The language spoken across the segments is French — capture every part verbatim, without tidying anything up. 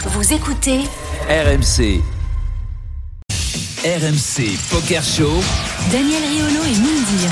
Vous écoutez R M C. R M C Poker Show. Daniel Riolo et Moundir.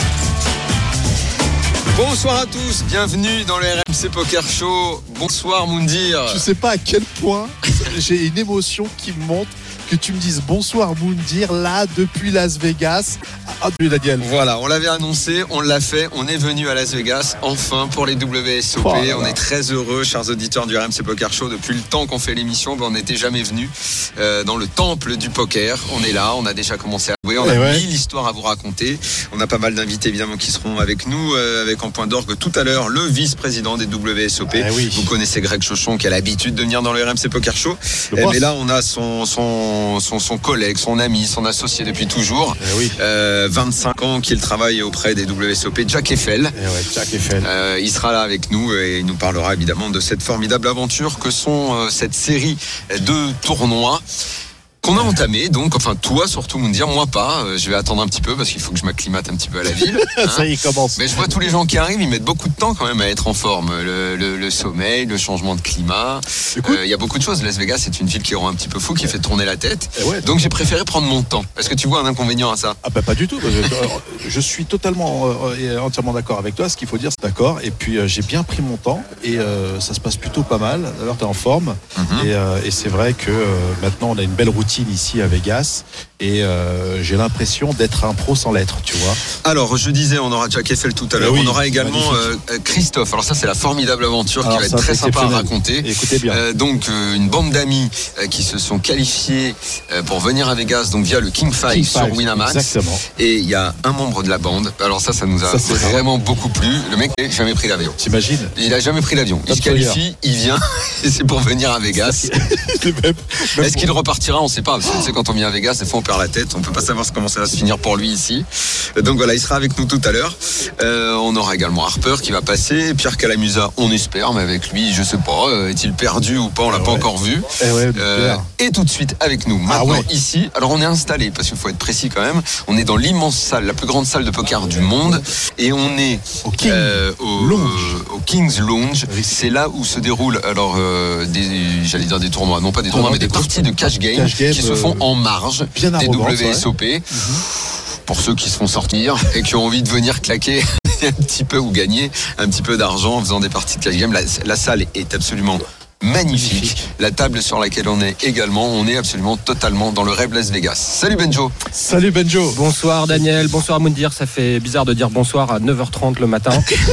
Bonsoir à tous, bienvenue dans le R M C Poker Show. Bonsoir Moundir. Je sais pas à quel point j'ai une émotion qui me monte que tu me dises bonsoir Moundir là depuis Las Vegas. Ah, Daniel. Voilà, on l'avait annoncé, on l'a fait, on est venu à Las Vegas enfin pour les W S O P. Oh là là. On est très heureux, chers auditeurs du R M C Poker Show. Depuis le temps qu'on fait l'émission, ben on n'était jamais venu euh, dans le temple du poker. On est là, on a déjà commencé à jouer, on a ouais. mille histoires à vous raconter. On a pas mal d'invités évidemment qui seront avec nous, euh, avec en point d'orgue tout à l'heure le vice-président des W S O P. Eh oui. Vous connaissez Greg Chauchon qui a l'habitude de venir dans le R M C Poker Show. Eh, mais là, on a son, son, son, son collègue, son ami, son associé depuis toujours. Eh oui. Euh, vingt-cinq ans qu'il travaille auprès des W S O P, Jack Eiffel. Eh ouais, Jack Eiffel. Euh, il sera là avec nous et il nous parlera évidemment de cette formidable aventure que sont euh, cette série de tournois qu'on a entamé, donc, enfin, toi surtout, Moundir, moi pas. Euh, je vais attendre un petit peu parce qu'il faut que je m'acclimate un petit peu à la ville. Hein. Ça y est, commence. Mais je vois tous les gens qui arrivent, ils mettent beaucoup de temps quand même à être en forme. Le, le, le sommeil, le changement de climat. Il euh, y a beaucoup de choses. Las Vegas, c'est une ville qui rend un petit peu fou, qui fait tourner la tête. Ouais, donc, j'ai préféré prendre mon temps. Est-ce que tu vois un inconvénient à ça? Ah bah pas du tout. Je, je suis totalement euh, entièrement d'accord avec toi. Ce qu'il faut dire, c'est d'accord. Et puis, euh, j'ai bien pris mon temps et euh, ça se passe plutôt pas mal. Alors, t'es en forme. Mm-hmm. Et, euh, et c'est vrai que euh, maintenant, on a une belle routine ici à Vegas. Et euh, j'ai l'impression d'être un pro sans l'être, tu vois. Alors, je disais, on aura Jack Eiffel tout à l'heure. Oui, on aura également euh, Christophe. Alors ça, c'est la formidable aventure Alors, qui va être très sympa à raconter. Écoutez bien. Euh, donc, euh, une bande d'amis euh, qui se sont qualifiés euh, pour venir à Vegas, donc via le King Five King sur Winamax. Exactement. Et il y a un membre de la bande. Alors ça, ça nous a ça, vraiment beaucoup plu. Le mec n'a jamais pris l'avion. T'imagines? Il n'a jamais pris l'avion. Il se qualifie, il vient, et c'est pour venir à Vegas. même, même Est-ce qu'il repartira? On ne sait pas. Parce que tu sais, quand on vient à Vegas, des fois on perd la tête, on peut pas savoir comment ça va se finir pour lui ici. Donc voilà, il sera avec nous tout à l'heure. Euh, on aura également Harper qui va passer, Pierre Calamusa, on espère, mais avec lui, je sais pas, est-il perdu ou pas, on l'a ah pas ouais. encore vu. Eh ouais, euh, et tout de suite avec nous, maintenant ah ouais. ici. Alors on est installé, parce qu'il faut être précis quand même. On est dans l'immense salle, la plus grande salle de poker du monde, et on est au, King euh, au, Lounge. Euh, au King's Lounge. Oui. C'est là où se déroulent alors euh, des, j'allais dire des tournois, non pas des tournois, non, mais des, des parties de cash game, cash game qui euh, se font en marge bien des W S O P. Ouais. Mm-hmm. Pour ceux qui se font sortir et qui ont envie de venir claquer un petit peu ou gagner un petit peu d'argent en faisant des parties de cash game, la, la salle est absolument magnifique. magnifique. La table sur laquelle on est également, on est absolument totalement dans le rêve Las Vegas. Salut Benjo. Salut Benjo. Bonsoir Daniel, bonsoir Moundir. Ça fait bizarre de dire bonsoir à neuf heures trente le matin.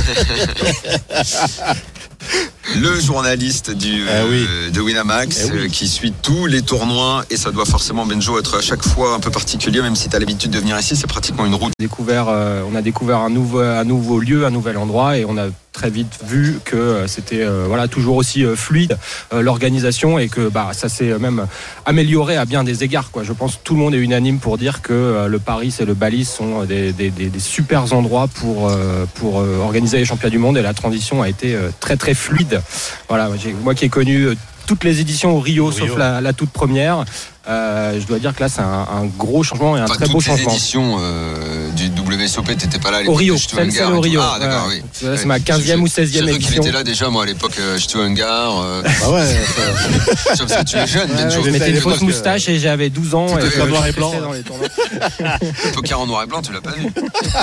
Le journaliste du, eh oui. euh, de Winamax eh oui. euh, qui suit tous les tournois et ça doit forcément, Benjo, être à chaque fois un peu particulier, même si tu as l'habitude de venir ici, c'est pratiquement une route. Découvert, euh, on a découvert un nouveau, un nouveau lieu, un nouvel endroit et on a très vite vu que euh, c'était euh, voilà, toujours aussi euh, fluide euh, l'organisation et que bah, ça s'est même amélioré à bien des égards, quoi. Je pense que tout le monde est unanime pour dire que euh, le Paris et le Bally's sont des, des, des, des super endroits pour, euh, pour euh, organiser les championnats du monde et la transition a été euh, très très fluide. Voilà, j'ai, moi qui ai connu euh, toutes les éditions au Rio, au Rio. sauf la, la toute première, euh, je dois dire que là c'est un, un gros changement et un enfin, très beau changement. Toutes les éditions euh, du W S O P, t'étais pas là à l'époque. Au Rio, celle, celle au Rio. Ah d'accord, ouais. oui. Là, c'est ma quinzième ou seizième édition. J'ai cru qu'il était là déjà moi à l'époque, euh, Stu Ungar. Euh... Bah ouais. Sauf que tu es jeune, ouais, Benjo. Je mettais une fausse moustache et j'avais douze ans. Tout et en noir et blanc. Dans les le poker en noir et blanc, tu l'as pas vu.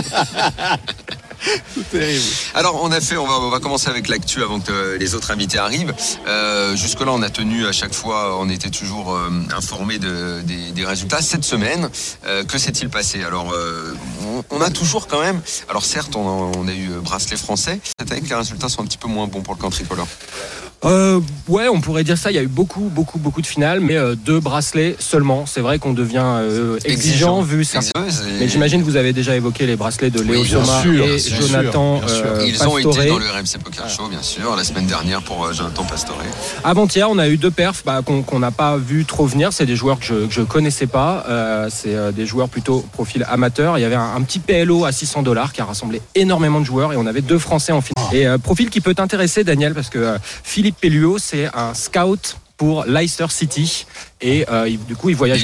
C'est terrible. Alors on a fait, on va, on va commencer avec l'actu avant que les autres invités arrivent. Euh, jusque là on a tenu à chaque fois, on était toujours euh, informés de, des, des résultats. Cette semaine, euh, que s'est-il passé? Alors euh, on, on a toujours quand même, alors certes on a, on a eu bracelet français, cette année que les résultats sont un petit peu moins bons pour le camp tricolore. Euh, ouais, on pourrait dire ça. Il y a eu beaucoup, beaucoup, beaucoup de finales, mais euh, deux bracelets seulement. C'est vrai qu'on devient euh, exigeant, exigeant vu ça. Et... Mais j'imagine que vous avez déjà évoqué les bracelets de Léo oui, Thomas sûr, et bien Jonathan bien sûr, bien sûr. Euh, Ils Pastore. ont été dans le R M C Poker Show, bien sûr, la semaine dernière pour euh, Jonathan Pastore. Avant-hier, on a eu deux perfs bah, qu'on, qu'on n'a pas vu trop venir. C'est des joueurs que je que je connaissais pas. Euh, c'est euh, des joueurs plutôt profil amateur. Il y avait un, un petit P L O à six cents dollars qui a rassemblé énormément de joueurs et on avait deux Français en finale. Oh. Et euh, profil qui peut t'intéresser, Daniel, parce que euh, Philippe Pelluot, c'est un scout pour Leicester City et euh, il, du coup il voyage il beaucoup. Français.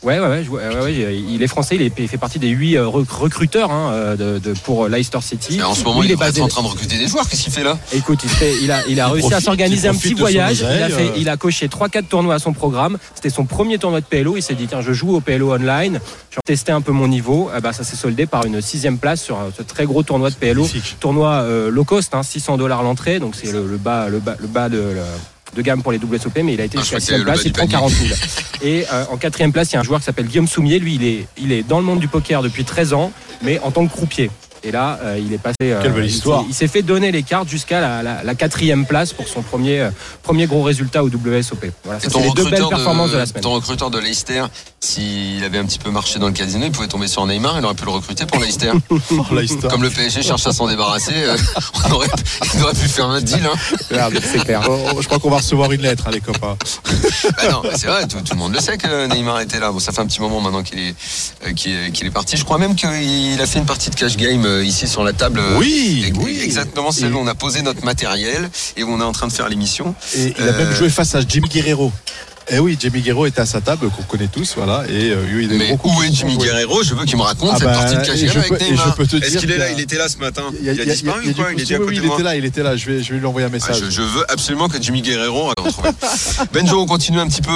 Ouais, ouais, ouais, ouais, ouais, il est français, il, est, il fait partie des huit recruteurs hein, de, de, pour Leicester City. Mais en ce moment, lui, il est, il est basé... en train de recruter des joueurs. Qu'est-ce qu'il fait là? Écoute, il, fait, il a, il a il réussi profite, à s'organiser un petit voyage. Oseille, il, a fait, euh... il a coché trois quatre tournois à son programme. C'était son premier tournoi de P L O. Il s'est dit tiens, je joue au P L O online. Je vais tester un peu mon niveau. Eh ben, ça s'est soldé par une sixième place sur ce très gros tournoi de P L O. Magnifique. Tournoi euh, low cost, hein, six cents dollars l'entrée. Donc c'est le, le bas, le bas, le bas de. Le, de gamme pour les W S O P, mais il a été jusqu'à sixième place, il prend quarante mille. Et euh, en quatrième place, il y a un joueur qui s'appelle Guillaume Soumier. Lui, il est, il est dans le monde du poker depuis treize ans, mais en tant que croupier. Et là, euh, il est passé. Euh, Quelle belle histoire. Il, il s'est fait donner les cartes jusqu'à la, la, la quatrième place pour son premier, euh, premier gros résultat au W S O P. Voilà, ça, c'est les deux belles performances de, de la semaine. Ton recruteur de Leicester, s'il avait un petit peu marché dans le casino, il pouvait tomber sur Neymar, il aurait pu le recruter pour Leicester. Leicester. Comme le P S G cherche à s'en débarrasser, euh, on, aurait, on aurait pu faire un deal. Hein. Merde, c'est clair. Je crois qu'on va recevoir une lettre, hein, les copains. Bah non, c'est vrai, tout, tout le monde le sait que Neymar était là. Bon, ça fait un petit moment maintenant qu'il est, euh, qu'il est, qu'il est parti. Je crois même qu'il a fait une partie de cash game euh, ici sur la table. Oui, et, oui. Exactement, c'est où on a posé notre matériel et où on est en train de faire l'émission. Et il a euh... même joué face à Jimmy Guerrero. Eh oui, Jimmy Guerrero était à sa table, qu'on connaît tous, voilà. Et euh, il est mais où est Jimmy Guerrero? Je veux qu'il me raconte ah cette bah, partie de cash game avec Neymar. Est-ce qu'il est là? Il était là ce matin. Il a, il a disparu ou quoi? Il était à côté de moi. Il était là, il était là. Je vais, je vais lui envoyer un message. Ah, je, je veux absolument que Jimmy Guerrero retrouve. Benjo, on continue un petit peu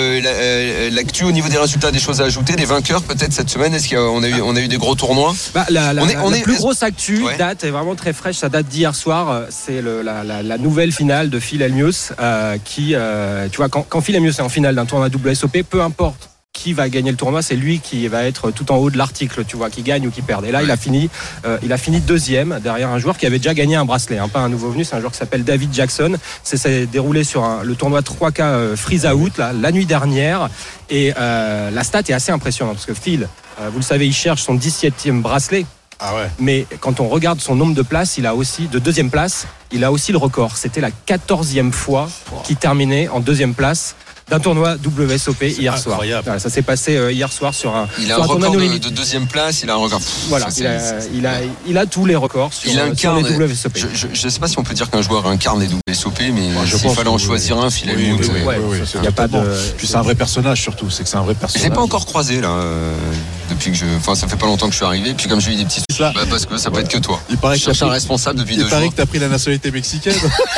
euh, l'actu au niveau des résultats, des choses à ajouter, des vainqueurs peut-être cette semaine. Est-ce qu'on a eu, on a eu des gros tournois? Bah, la, la, on est, on la est, plus grosse actu ouais. date est vraiment très fraîche. Ça date d'hier soir. C'est le, la, la, la nouvelle finale de Phil Hellmuth euh, qui, euh, tu vois, quand, quand Phil Hellmuth est en finale d'un tournoi W S O P, peu importe qui va gagner le tournoi, c'est lui qui va être tout en haut de l'article, tu vois, qui gagne ou qui perd. Et là, ouais. il a fini, euh, il a fini deuxième derrière un joueur qui avait déjà gagné un bracelet, hein, pas un nouveau venu, c'est un joueur qui s'appelle David Jackson. Ça s'est déroulé sur un, le tournoi trois K euh, Freeze Out là, la nuit dernière. Et euh, la stat est assez impressionnante parce que Phil, euh, vous le savez, il cherche son dix-septième bracelet. Ah ouais. Mais quand on regarde son nombre de places, il a aussi de deuxième place, il a aussi le record. C'était la quatorzième fois wow. qu'il terminait en deuxième place d'un tournoi W S O P c'est hier soir. Voilà, ça s'est passé euh, hier soir sur un. Il a sur un, un record de, de deuxième place. Il a un record. Voilà, ça, il, a, il, a, il a tous les records sur, il incarne, sur les W S O P. Je ne sais pas si on peut dire qu'un joueur incarne les W S O P, mais ouais, s'il fallait en choisir un, Phil Hellmuth. Oui, oui, oui, oui, oui, il y a pas de. Puis c'est un vrai personnage surtout. C'est que c'est un vrai personnage. Je l'ai pas encore croisé là euh, depuis que je. Enfin, ça fait pas longtemps que je suis arrivé. Puis comme j'ai eu des petits. Bah, parce que ça peut être que toi. Il paraît que je cherche un responsable depuis deux jours. Il paraît que t'as pris la nationalité mexicaine.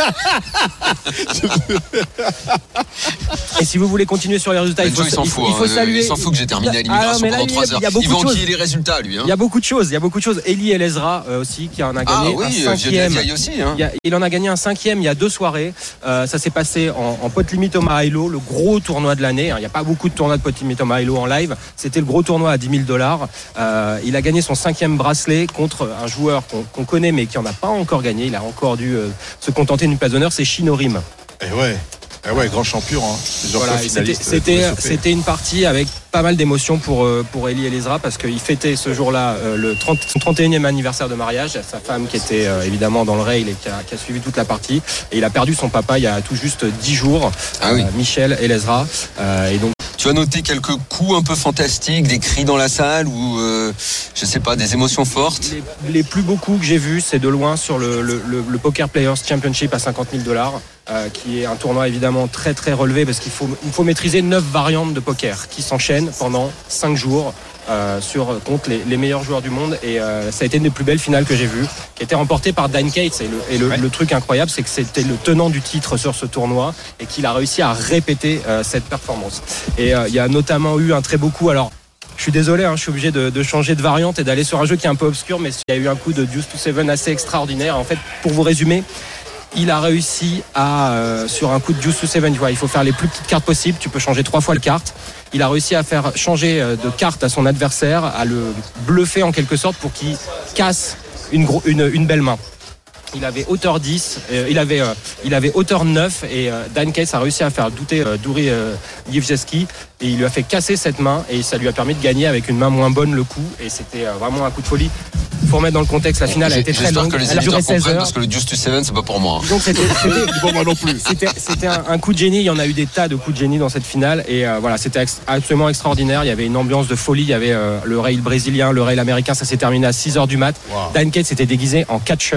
Et si vous voulez continuer sur les résultats, il faut, il s'en fout, il faut hein, saluer. Il s'en fout que j'ai terminé à l'élimination pendant trois heures. Il va enquiller les résultats, lui. Hein. Il y a beaucoup de choses. Il y a beaucoup de choses. Eli Elezra euh, aussi qui en a gagné ah, oui, un cinquième. Aussi, hein. il, a, il en a gagné un cinquième il y a deux soirées. Euh, ça s'est passé en, en pot limit Omaha Hilo, le gros tournoi de l'année. Il n'y a pas beaucoup de tournois de pot limit Omaha Hilo en live. C'était le gros tournoi à dix mille dollars. Euh, il a gagné son cinquième bracelet contre un joueur qu'on, qu'on connaît mais qui n'en a pas encore gagné. Il a encore dû euh, se contenter d'une place d'honneur. C'est Shinorim. Et ouais. Ah ouais, grand champion, hein. Voilà, c'était, c'était, c'était une partie avec pas mal d'émotions pour, pour Eli Elezra parce qu'il fêtait ce jour-là le trente, son trente et unième anniversaire de mariage. Sa femme qui était évidemment dans le rail et qui a, qui a suivi toute la partie. Et il a perdu son papa il y a tout juste dix jours, ah oui. euh, Michel Elezra. Euh, et donc, tu as noté quelques coups un peu fantastiques, des cris dans la salle ou euh, je sais pas, des émotions fortes. Les, les plus beaux coups que j'ai vus, c'est de loin sur le, le, le, le Poker Players Championship à cinquante mille dollars. Euh, qui est un tournoi évidemment très très relevé parce qu'il faut, il faut maîtriser neuf variantes de poker qui s'enchaînent pendant cinq jours euh, sur, contre les, les meilleurs joueurs du monde et euh, ça a été une des plus belles finales que j'ai vues qui a été remportée par Dan Cates et, le, et le, ouais. le truc incroyable c'est que c'était le tenant du titre sur ce tournoi et qu'il a réussi à répéter euh, cette performance et euh, il y a notamment eu un très beau coup alors je suis désolé, hein, je suis obligé de, de changer de variante et d'aller sur un jeu qui est un peu obscur mais il y a eu un coup de Deuce to Seven assez extraordinaire en fait pour vous résumer il a réussi à, euh, sur un coup de Deuce to Seven, tu vois, il faut faire les plus petites cartes possibles, tu peux changer trois fois le carte. Il a réussi à faire changer de carte à son adversaire, à le bluffer en quelque sorte pour qu'il casse une, gros, une, une belle main. Il avait hauteur dix, euh, il, avait, euh, il avait hauteur neuf et euh, Dan Cates a réussi à faire douter euh, Douri euh, Yevgeski et il lui a fait casser cette main et ça lui a permis de gagner avec une main moins bonne le coup et c'était euh, vraiment un coup de folie. Il faut remettre dans le contexte, la finale a été très longue. Que les elle a duré seize heures. Parce que le Deuce to Seven, c'est pas pour moi. Donc c'était, c'était, pour moi non plus. C'était, c'était un, un coup de génie. Il y en a eu des tas de coups de génie dans cette finale. Et euh, voilà, c'était ex- absolument extraordinaire. Il y avait une ambiance de folie. Il y avait euh, le rail brésilien, le rail américain. Ça s'est terminé à six heures du mat. Wow. Dan Cates s'était déguisé en catcheur.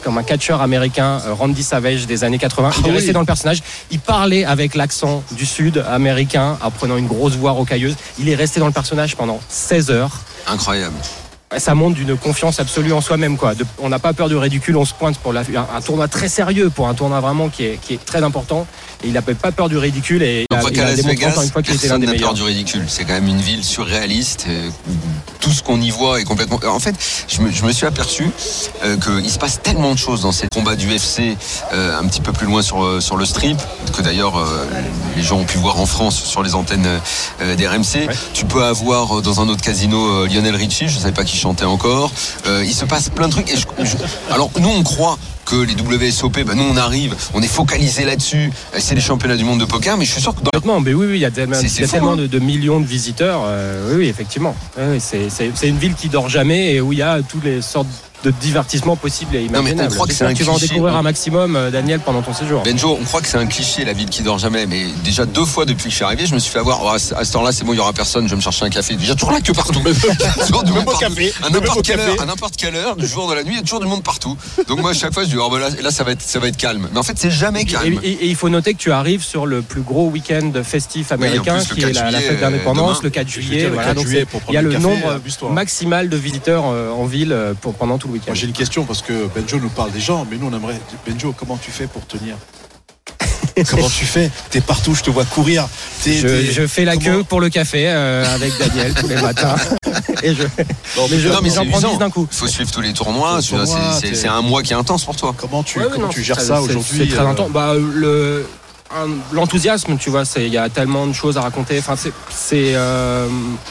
comme un catcheur américain, Randy Savage des années quatre-vingts. Il est resté dans le personnage. Il parlait avec l'accent du sud américain en prenant une grosse voix rocailleuse. Il est resté dans le personnage pendant seize heures. Incroyable. Ça montre d'une confiance absolue en soi-même, quoi. De, on n'a pas peur du ridicule, on se pointe pour la, un, un tournoi très sérieux, pour un tournoi vraiment qui est, qui est très important. Et il n'a pas peur du ridicule et il a, il a démontré encore une fois qu'il était l'un des meilleurs. Personne n'a peur du ridicule. C'est quand même une ville surréaliste. Tout ce qu'on y voit est complètement. En fait, je me, je me suis aperçu euh, qu'il se passe tellement de choses dans ces combats du U F C, euh, un petit peu plus loin sur sur le strip, que d'ailleurs euh, les gens ont pu voir en France sur les antennes euh, des R M C. Ouais. Tu peux avoir dans un autre casino euh, Lionel Richie. Je ne savais pas qui chantait encore. Euh, il se passe plein de trucs. Et je, je, alors nous, on croit que les W S O P, ben nous on arrive, on est focalisé là-dessus, c'est les championnats du monde de poker, mais je suis sûr que dans... Complètement, mais oui, oui, il y a tellement, c'est, c'est il y a fou, tellement hein. de, de millions de visiteurs, euh, oui, oui, effectivement. Oui, c'est, c'est, c'est une ville qui dort jamais et où il y a toutes les sortes de divertissement possible et imaginables. Non, mais on croit que c'est un tu cliché. vas en découvrir un maximum, Daniel, pendant ton séjour. Benjo, on croit que c'est un cliché, la ville qui dort jamais, mais déjà deux fois depuis que je suis arrivé, je me suis fait avoir, oh, à cette heure-là, c'est bon, il y aura personne, je vais me chercher un café. Déjà toujours là que partout. toujours du monde partout. Café, à n'importe quelle heure, à n'importe quelle heure, du jour de la nuit, il y a toujours du monde partout. Donc moi, à chaque fois, je dis, oh, ben là, là, ça va être, ça va être calme. Mais en fait, c'est jamais calme. Et, et, et il faut noter que tu arrives sur le plus gros week-end festif américain, oui, plus, qui est la, la fête d'indépendance, le quatre juillet. Voilà, donc il y a le nombre maximal de visiteurs en ville pendant tout le week-end. Moi, j'ai une question parce que Benjo nous parle des gens, mais nous on aimerait. Benjo, comment tu fais pour tenir? Comment tu fais? T'es partout, je te vois courir. T'es, je, t'es... je fais la comment... queue pour le café euh, avec Daniel tous les matins. Et je... non, mais, je, non, mais j'en prends dix d'un coup. Il faut suivre tous les tournois. C'est, tournois, c'est, c'est, c'est un mois qui est intense pour toi. Comment tu, ouais, comment non, tu gères ça, ça aujourd'hui? C'est très euh... intense. Bah, le, un, l'enthousiasme, tu vois, il y a tellement de choses à raconter. Enfin, c'est. c'est euh...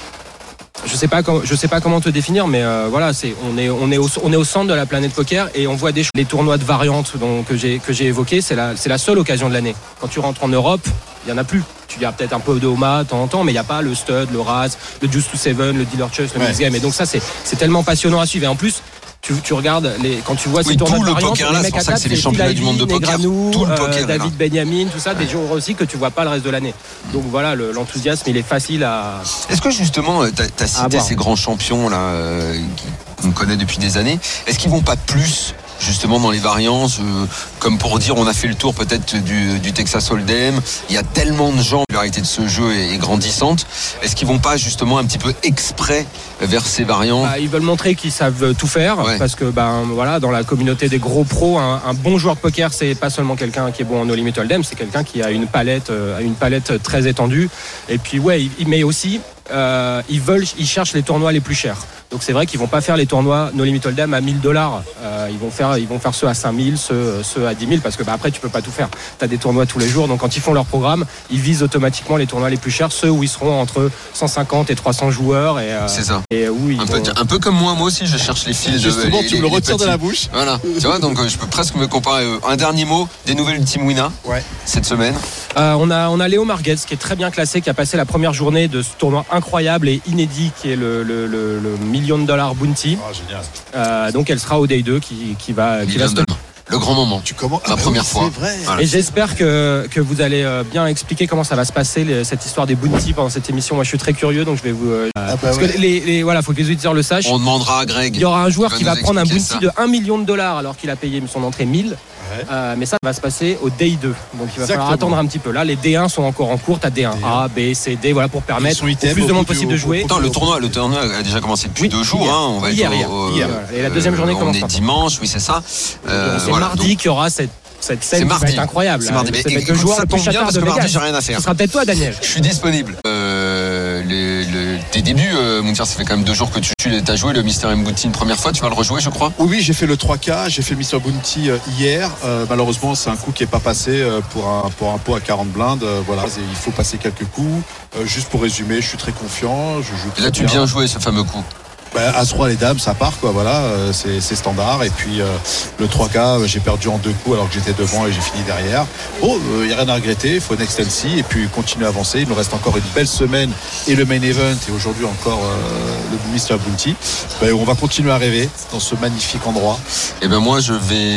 Je sais pas comment, je sais pas comment te définir, mais euh, voilà, c'est on est on est au, on est au centre de la planète poker et on voit des les tournois de variantes donc que j'ai que j'ai évoqués, c'est la c'est la seule occasion de l'année. Quand tu rentres en Europe, il y en a plus. Tu y as peut-être un peu de Omaha de temps en temps, mais il y a pas le stud, le Raz, le Juice to Seven, le Dealer Chess, le ouais. Mix Game. Et donc ça c'est c'est tellement passionnant à suivre. Et en plus, Tu, tu regardes les, quand tu vois oui, ces tournois de variantes, les mecs à table, c'est les championnats du monde de poker. Negranou, tout le euh, poker, David Benjamin, tout ça, ouais. Des joueurs aussi que tu vois pas le reste de l'année. Donc voilà, le, l'enthousiasme, il est facile à. Est-ce que justement, t'as, t'as cité ces grands champions là euh, qu'on connaît depuis des années, est-ce qu'ils vont pas plus justement dans les variances, euh, comme pour dire on a fait le tour peut-être du, du Texas Hold'em, il y a tellement de gens, la popularité de ce jeu est, est grandissante, est-ce qu'ils vont pas justement un petit peu exprès vers ces variantes? Bah, ils veulent montrer qu'ils savent tout faire, ouais. Parce que ben voilà, dans la communauté des gros pros, un, un bon joueur de poker, c'est pas seulement quelqu'un qui est bon en No Limit Hold'em, c'est quelqu'un qui a une palette, euh, une palette très étendue. Et puis ouais, il, mais aussi euh, ils veulent, ils cherchent les tournois les plus chers. Donc c'est vrai qu'ils vont pas faire les tournois No Limit Hold'em à mille dollars. Euh, ils vont faire, ils vont faire ceux à cinq mille, ceux, ceux à dix mille, parce que bah, après tu peux pas tout faire. T'as des tournois tous les jours, donc quand ils font leur programme, ils visent automatiquement les tournois les plus chers, ceux où ils seront entre cent cinquante et trois cents joueurs. Et, euh, c'est ça. Et où ils un, vont... peu, un peu comme moi, moi aussi, je cherche les fils. Justement, de, tu les, me le les retires petits. de la bouche. Voilà. Tu vois, donc je peux presque me comparer. Un dernier mot, des nouvelles du Team Wina ouais. Cette semaine. Euh, on a on a Léo Marguez qui est très bien classé, qui a passé la première journée de ce tournoi incroyable et inédit qui est le le, le, le million de dollars bounty. Oh, génial. Euh, donc elle sera au day deux qui qui va qui va se... Le grand moment. Tu commences la ah, première oui, fois. C'est vrai. Voilà. Et j'espère que, que vous allez bien expliquer comment ça va se passer les, cette histoire des bounty pendant cette émission. Moi, je suis très curieux, donc je vais vous. Euh, ah bah parce ouais. que les, les voilà, faut que les auditeurs le sachent. On demandera à Greg. Il y aura un joueur va qui va prendre un bounty ça. de un million de dollars alors qu'il a payé son entrée mille. Ouais. Euh, mais ça va se passer au day deux. Donc il va Exactement. falloir attendre un petit peu. Là, les D un sont encore en cours. T'as D un A, B, C, D, voilà, pour permettre au plus de monde possible de jouer. Attends, le tournoi, le tournoi a déjà commencé depuis oui, deux jours. Hein, on va hier, être hier, au, hier. Et la deuxième journée euh, commence. On est dimanche, oui, c'est ça. Euh, c'est voilà, mardi donc... qu'il y aura cette. Cette scène qui va être incroyable. C'est mardi. C'est mais le joueur ça tombe bien parce que mardi, j'ai rien à faire. Ce sera peut-être toi, Daniel. Je suis disponible. Euh, le, le, tes débuts, euh, Mounir, ça fait quand même deux jours que tu as joué le Mister M Bounty une première fois. Tu vas le rejouer, je crois. Oui, oui, j'ai fait le trois K. J'ai fait le Mister Bounty hier. Euh, malheureusement, c'est un coup qui n'est pas passé pour un, pour un pot à quarante blindes. Euh, voilà, il faut passer quelques coups. Euh, juste pour résumer, je suis très confiant. Je joue très Et là, tu bien. bien joué ce fameux coup. Bah, As-Roi les dames, ça part quoi, voilà, euh, c'est, c'est standard. Et puis euh, le trois K, j'ai perdu en deux coups alors que j'étais devant et j'ai fini derrière. Bon, il euh, n'y a rien à regretter, il faut next L C et puis continuer à avancer. Il nous reste encore une belle semaine et le main event et aujourd'hui encore euh, le Mister Bounty. Bah, on va continuer à rêver dans ce magnifique endroit. Et ben moi je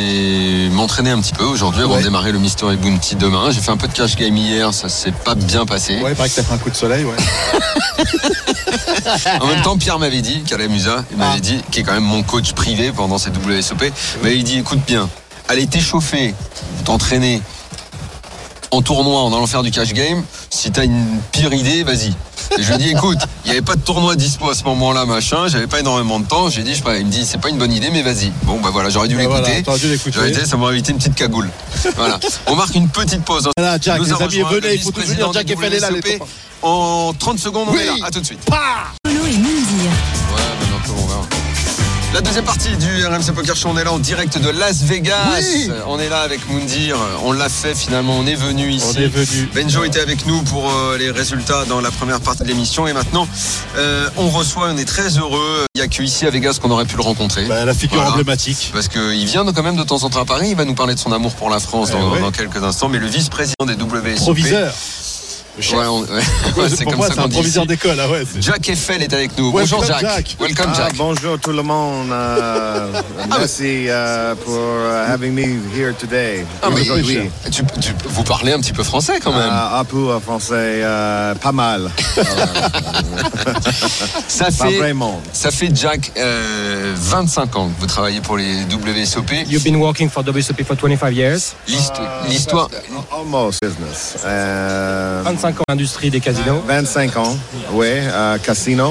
vais m'entraîner un petit peu aujourd'hui avant ouais. de démarrer le Mister Bounty demain. J'ai fait un peu de cash game hier, ça s'est pas bien passé. Ouais, il paraît que t'as fait un coup de soleil, ouais. En même temps, Pierre m'avait dit qu'elle avait Camusa, il m'avait Ah. dit, qui est quand même mon coach privé pendant ces W S O P, mais il dit écoute bien, allez t'échauffer, t'entraîner en tournoi en allant faire du cash game, si t'as une pire idée, vas-y. Et je lui ai dit écoute, il n'y avait pas de tournoi dispo à ce moment-là, machin, j'avais pas énormément de temps, j'ai dit, je sais pas, il me dit c'est pas une bonne idée, mais vas-y. Bon bah voilà, j'aurais dû Ah, l'écouter. voilà, t'aurais dû l'écouter. J'aurais dit, ça m'aurait évité une petite cagoule. Voilà. On marque une petite pause. Voilà, Jack, Nous les a amis, rejoint venez, le il faut tous vice-président venir. Jack du et Fel est là, les W S O P. copains. En trente secondes, on Oui. est là. À tout de suite. Riolo et Moundir. Ouais, ben un peu, on verra. La deuxième partie du R M C Poker Show, on est là en direct de Las Vegas. Oui. On est là avec Moundir. On l'a fait finalement, on est venu ici. On est venu. Benjo était avec nous pour euh, les résultats dans la première partie de l'émission. Et maintenant, euh, on reçoit, on est très heureux. Il n'y a qu'ici à Vegas qu'on aurait pu le rencontrer. Bah, la figure Voilà. emblématique. Parce qu'il vient quand même de temps en temps à Paris. Il va nous parler de son amour pour la France dans, Eh ouais. dans quelques instants. Mais le vice-président des W S O P. Proviseur. Le chef. Ouais, on- ouais. Ouais, c'est pour comme moi, ça c'est un qu'on dit proviseur ici. d'école. Ah ouais, c'est- Jack Eiffel est avec nous. Welcome, Bonjour Jack. Jack. Welcome Ah, Jack. bonjour tout le monde. Euh, merci euh, pour uh, having me here today. Ah, mais aujourd'hui. tu, tu- vous parlez un petit peu français quand même. Euh, un peu en français, euh, pas mal. ça Pas fait, vraiment. ça fait Jack euh, vingt-cinq ans que vous travaillez pour les W S O P. You've been working for W S O P for twenty-five years. L'histo- L'histoire. Almost business. Euh, vingt-cinq ans industrie des casinos. vingt-cinq ans, oui, euh, casino.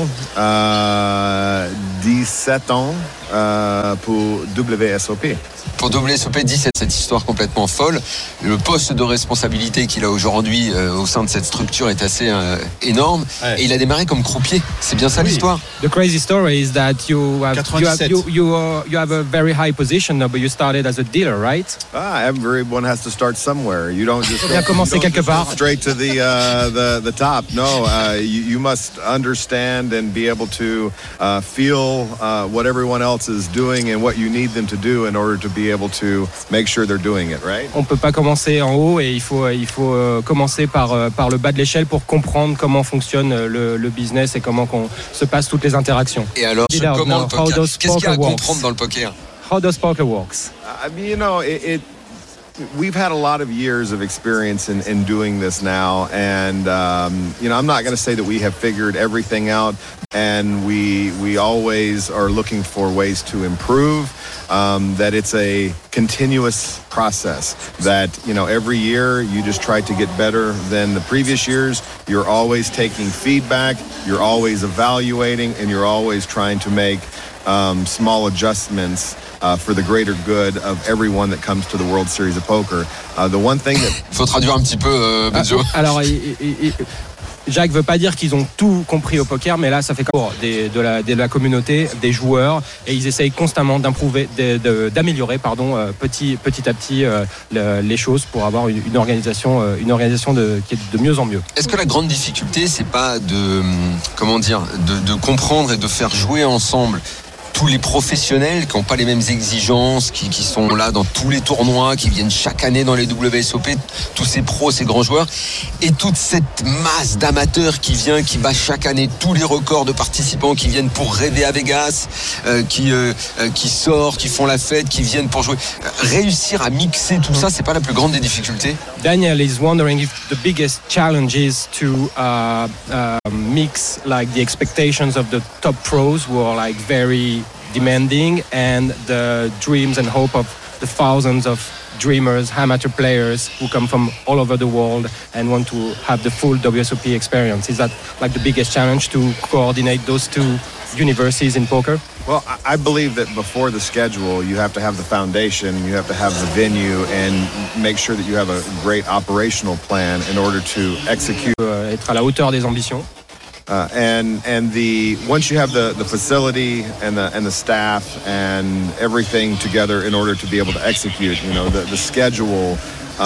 Euh, dix-sept ans euh, pour W S O P. Pour W S O P dix-sept, cette histoire complètement folle. Le poste de responsabilité qu'il a aujourd'hui euh, au sein de cette structure est assez euh, énorme. Ouais. Et il a démarré comme croupier. C'est bien ça Oui. l'histoire. The crazy story is that you have you have, quatre-vingt-dix-sept. you, you, are, you have a very high position now, but you started as a dealer, right? Ah, everyone has to start somewhere. You don't just Faut bien commencer you don't quelque just go part. straight to the uh, the the top. No, uh, you, you must understand and be able to uh, feel uh, what everyone else is doing and what you need them to do in order to be able to make sure they're doing it right. On peut pas commencer en haut et il faut il faut euh, commencer par euh, par le bas de l'échelle pour comprendre comment fonctionne euh, le, le business et comment qu'on se passe toutes les interactions. Et alors, Get out comment now. le How poker does Qu'est-ce qu'il y a à poker works? comprendre dans le poker? How does poker works? I mean, you know, it, it we've had a lot of years of experience in, in doing this now, and um, you know, I'm not going to say that we have figured everything out, and we we always are looking for ways to improve. Um, that it's a continuous process. That you know, every year you just try to get better than the previous years. You're always taking feedback. You're always evaluating, and you're always trying to make um, small adjustments. Uh, for the greater good of everyone that comes to the World Series of Poker. Uh, the one thing that Il faut traduire un petit peu, euh, Benjo. Ah, alors, il- il- il- Jacques veut pas dire qu'ils ont tout compris au poker, mais là, ça fait comme des, de, la, de la communauté, des joueurs, et ils essayent constamment d'improver, de- de- d'améliorer, pardon, euh, petit, petit à petit euh, le- les choses pour avoir une, une organisation, euh, une organisation de, qui est de mieux en mieux. Est-ce que la grande difficulté, c'est pas de, hum, comment dire, de, de comprendre et de faire jouer ensemble tous les professionnels qui n'ont pas les mêmes exigences, qui, qui sont là dans tous les tournois, qui viennent chaque année dans les W S O P, tous ces pros, ces grands joueurs, et toute cette masse d'amateurs qui vient, qui bat chaque année tous les records de participants, qui viennent pour rêver à Vegas, euh, qui, euh, euh, qui sortent, qui font la fête, qui viennent pour jouer. Euh, réussir à mixer tout ça, c'est pas la plus grande des difficultés? Daniel is wondering if the biggest challenge is to uh, uh, mix like the expectations of the top pros who are like very demanding and the dreams and hope of the thousands of dreamers, amateur players who come from all over the world and want to have the full W S O P experience. Is that like the biggest challenge to coordinate those two universes in poker? Well, I I believe that before the schedule, you have to have the foundation, you have to have the venue, and make sure that you have a great operational plan in order to execute. Euh, être à la hauteur des ambitions. Uh, and and the once you have the, the facility and the and the staff and everything together in order to be able to execute, you know, the the schedule,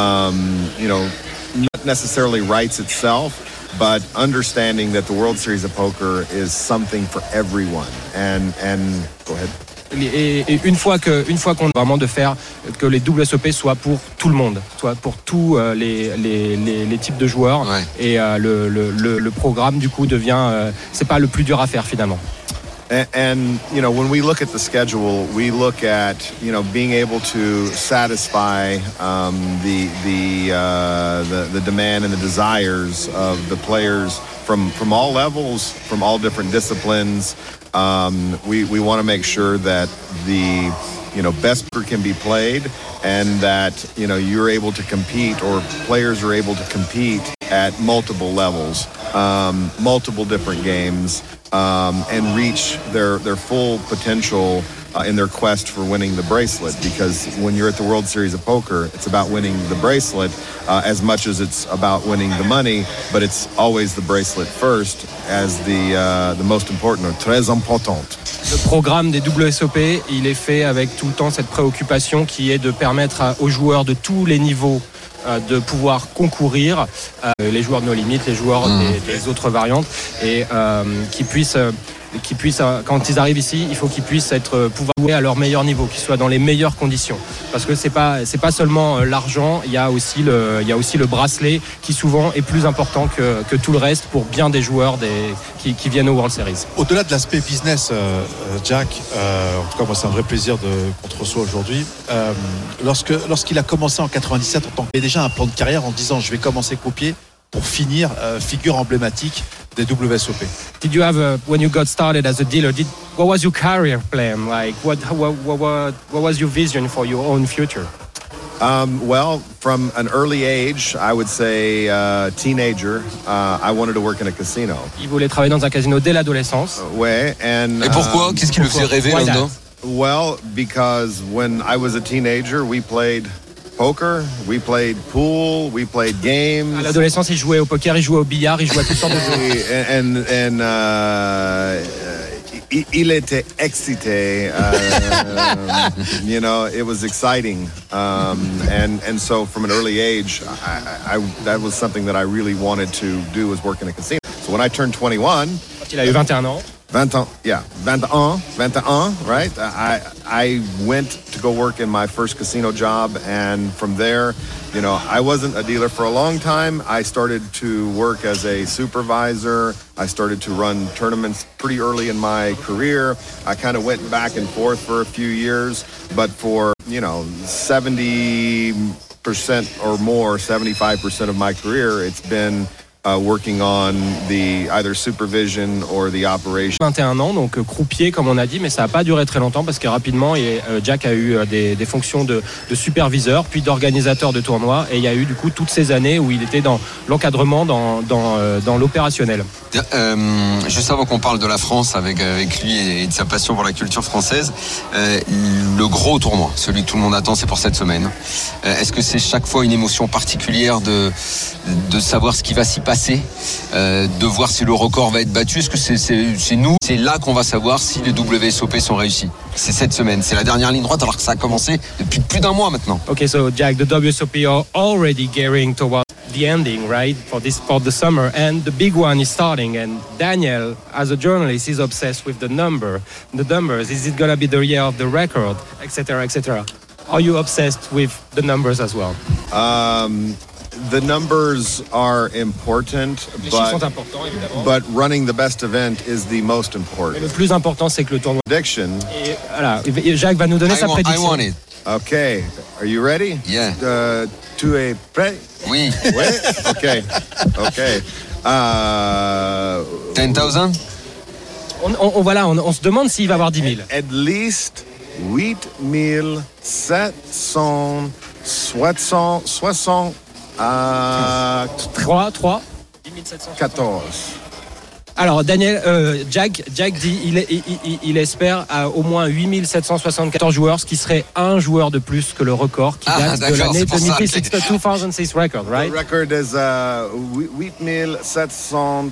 um, you know, not necessarily writes itself, but understanding that the World Series of Poker is something for everyone. And and go ahead. Et, et une fois que, une fois qu'on a vraiment de faire que les W S O P soient pour tout le monde, soit pour tous euh, les, les, les, les types de joueurs, Ouais. et euh, le, le, le, le programme du coup devient, euh, c'est pas le plus dur à faire finalement. And, and you know, when we look at the schedule, we look at you know being able to satisfy um, the the, uh, the the demand and the desires of the players from from all levels, from all different disciplines. Um, we we want to make sure that the you know best poker can be played, and that you know you're able to compete, or players are able to compete at multiple levels, um, multiple different games, um, and reach their their full potential uh, in their quest for winning the bracelet. Because when you're at the World Series of Poker, it's about winning the bracelet uh, as much as it's about winning the money, but it's always the bracelet first as the uh, the most important, or très importante. Le programme des W S O P, il est fait avec tout le temps cette préoccupation qui est de permettre à, aux joueurs de tous les niveaux euh, de pouvoir concourir, euh, les joueurs de No Limit, les joueurs mmh. des, des autres variantes, et euh, qui puissent euh, qui puissent, quand ils arrivent ici, il faut qu'ils puissent être, pouvoir jouer à leur meilleur niveau, qu'ils soient dans les meilleures conditions. Parce que c'est pas, c'est pas seulement l'argent, il y a aussi le, il y a aussi le bracelet qui souvent est plus important que, que tout le reste pour bien des joueurs des, qui, qui viennent aux World Series. Au-delà de l'aspect business, euh, Jack, euh, en tout cas moi c'est un vrai plaisir de, qu'on te reçoit aujourd'hui. Euh, lorsque, lorsqu'il a commencé en quatre-vingt-dix-sept, en tant qu'il avait déjà un plan de carrière en disant je vais commencer croupier pour finir euh, figure emblématique des W S O P. Did you have a, when you got started as a dealer, did, what was your career plan? Like what, what, what, what was your vision for your own future? Um, well, from an early age, I would say uh, teenager, uh, I wanted to work in a casino. Il voulait travailler dans un casino dès l'adolescence. Uh, ouais, and, Et pourquoi? Um, Qu'est-ce qui pourquoi? le fait rêver là-dedans? Well, because when I was a teenager, we played poker, we played pool, we played games. À l'adolescence, il jouait au poker, il jouait au billard, il jouait à toutes sortes de jeux. And and uh, il était excité. Uh, you know, it was exciting, um, and and so from an early age, I, I, that was something that I really wanted to do, was work in a casino. So when I turned twenty-one, il a eu vingt et un ans. vingt ans, yeah, vingt ans, vingt ans, right? I I went to go work in my first casino job, and from there, you know, I wasn't a dealer for a long time. I started to work as a supervisor. I started to run tournaments pretty early in my career. I kind of went back and forth for a few years, but for, you know, seventy percent or more, seventy-five percent of my career, it's been Uh, working on the either supervision or the operation. vingt et un ans, donc euh, croupier comme on a dit, mais ça n'a pas duré très longtemps parce que rapidement et, euh, Jack a eu euh, des, des fonctions de, de superviseur puis d'organisateur de tournois, et il y a eu du coup toutes ces années où il était dans l'encadrement, dans, dans, euh, dans l'opérationnel. Euh, juste avant qu'on parle de la France avec, avec lui et de sa passion pour la culture française, euh, le gros tournoi, celui que tout le monde attend, c'est pour cette semaine. Euh, est-ce que c'est chaque fois une émotion particulière de, de savoir ce qui va s'y passer? Passer, euh, de voir si le record va être battu? Est-ce que c'est, c'est, c'est nous, c'est là qu'on va savoir si les W S O P sont réussis? C'est cette semaine, c'est la dernière ligne droite alors que ça a commencé depuis plus d'un mois maintenant. Okay, so Jack, the W S O P are already gearing towards the ending, right, for this for the summer, and the big one is starting. And Daniel, as a journalist, is obsessed with the number, the numbers. Is it gonna be the year of the record, et cetera, et cetera? Are you obsessed with the numbers as well? Um. The numbers are important, but, but running the best event is the most important. Mais le plus important, c'est que le tournoi. Prediction. Et voilà, Jacques va nous donner I sa want, prédiction. I want it. Okay, are you ready? Yeah. Uh, tu es prêt? Oui. Oui. Okay. Okay. Uh, ten thousand? On, on, on, voilà, on, on se demande s'il va avoir dix mille. At least huit mille sept cent soixante. Euh, trois, trois. quatorze. Alors Daniel, euh, Jack, Jack dit il, il, il, il espère à au moins huit mille sept cent soixante-quatorze joueurs, ce qui serait un joueur de plus que le record qui ah, date de l'année deux mille six. C'est the two thousand six record, right? The record is uh, huit mille sept cent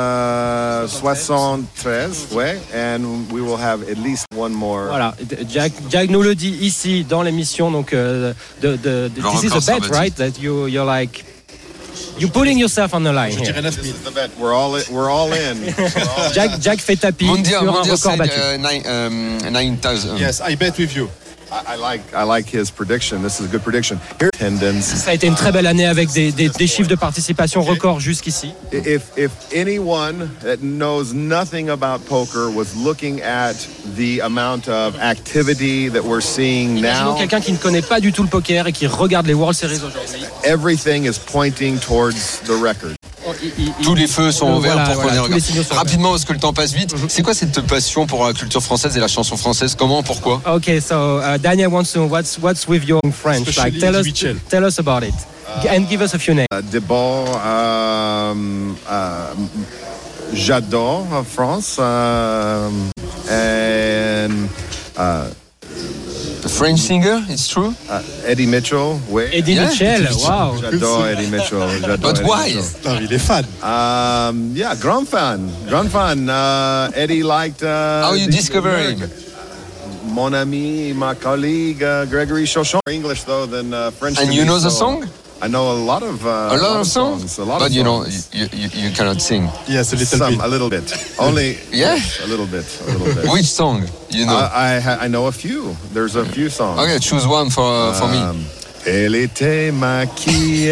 soixante-treize, ouais, and we will have at least one more. Voilà, Jack, Jack nous le dit ici dans l'émission, donc euh, de, de, de this is a bet, right? That you you're like. You're putting yourself on the line here. We're all in. We're all in. Jack, Jack fait tapis Mondia, sur Mondia un record battu. Uh, nine, um, nine thousand. Yes, I bet with you. I, I like I like his prediction. This is a good prediction. Here, attendance. Ça a été une très belle année avec des, des, des chiffres de participation records jusqu'ici. If if anyone that knows nothing about poker was looking at the amount of activity that we're seeing Imaginons now, quelqu'un qui ne connaît pas du tout le poker et qui regarde les World Series aujourd'hui. everything is pointing towards the record. il, il, tous les feux sont euh, ouverts voilà, pour voilà, qu'on les tous les regarde. signaux sont Rapidement, parce que le temps passe vite. Mhm. C'est quoi cette passion pour la culture française et la chanson française? Comment, pourquoi? Okay, so uh, Daniel wants to know what's what's with you in French. Especially Like, tell us, Michel. tell us about it, and give us a few names. Uh, D'abord, um, uh, j'adore France. Um, and uh, A French singer, it's true. uh, Eddie Mitchell, oui. Eddie Yeah, Mitchell, Eddie wow. J'adore Eddie Mitchell. J'adore But Eddie why? Mitchell. Non, il est fan. Um, yeah, grand fan, grand fan. Uh, Eddie liked. Uh, How you the- discover the him? Mon ami, my colleague, uh, Gregory Chauchon. English though than uh, French. And to you me, know the so song? I know a lot of uh, A lot of songs? A lot But of you know, songs. you, you, you cannot sing. Yes, a little Some, bit. a little bit. Only. Yeah? A little bit. A little bit. Which song? You know? I, I ha- I know a few. There's a few songs. Okay, choose one for, uh, for me. Um, Elle était maquillée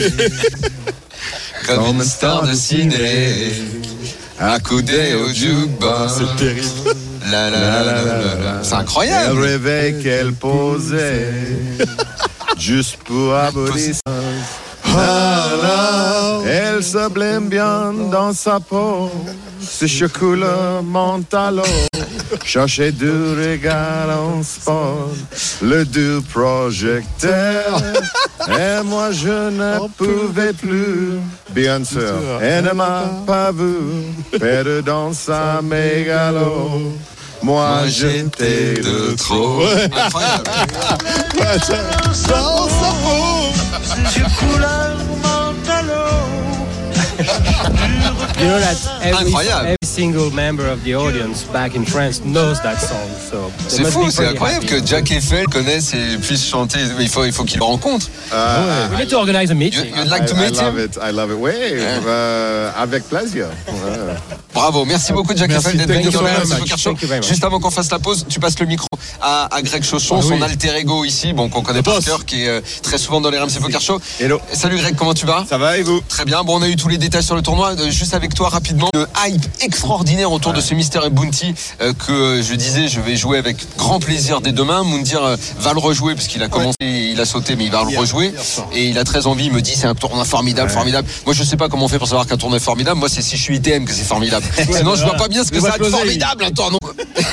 Comme une star de ciné, accoudée au jukebox. C'est terrible. La, la, la, la, la, la. C'est Elle incroyable. rêvait qu'elle posait juste pour abonner. Elle se blême bien dans sa peau, ses chocolats mentalo. Cherchait du regard en sport, le doux projecteur. Et moi je ne pouvais plus. Bien sûr, elle ne m'a pas vu, perdre dans sa mégalo. Moi Moi j'étais de trop. Incroyable. You know that every, Incroyable. every single member of the audience back in France knows that song. So they C'est must fou, be c'est pretty incroyable happy. que Jack Eiffel connaisse et puisse chanter. Mais il faut, il faut qu'il le rencontre. We need to organize a You, meeting. you'd like to I, I meet love him? it, I love it. Oui, euh, avec plaisir. Ouais. Bravo, merci beaucoup Jack Merci, Eiffel d'être thank venu you dans so la much. Super Show. Thank you very much. Juste avant qu'on fasse la pause, tu passes le micro à, à Greg Chauchon, Ah son oui. alter ego ici, bon qu'on connaît Le par boss. cœur, qui est euh, très souvent dans les R M C Poker Show. Hello. Salut Greg, comment tu vas? Ça va et vous? Très bien, bon on a eu tous les détails sur le tournoi. Euh, juste avec toi rapidement, le hype extraordinaire autour de ce Mister Bounty euh, que euh, je disais je vais jouer avec grand plaisir dès demain. Moundir euh, va le rejouer parce qu'il a commencé, il a sauté mais il va le Hier, rejouer hier soir. et il a très envie, il me dit c'est un tournoi formidable, formidable. Moi je sais pas comment on fait pour savoir qu'un tournoi est formidable, moi c'est si je suis I T M que c'est formidable. Sinon je vois pas bien ce que Le ça va être West Lozay. formidable un tournoi.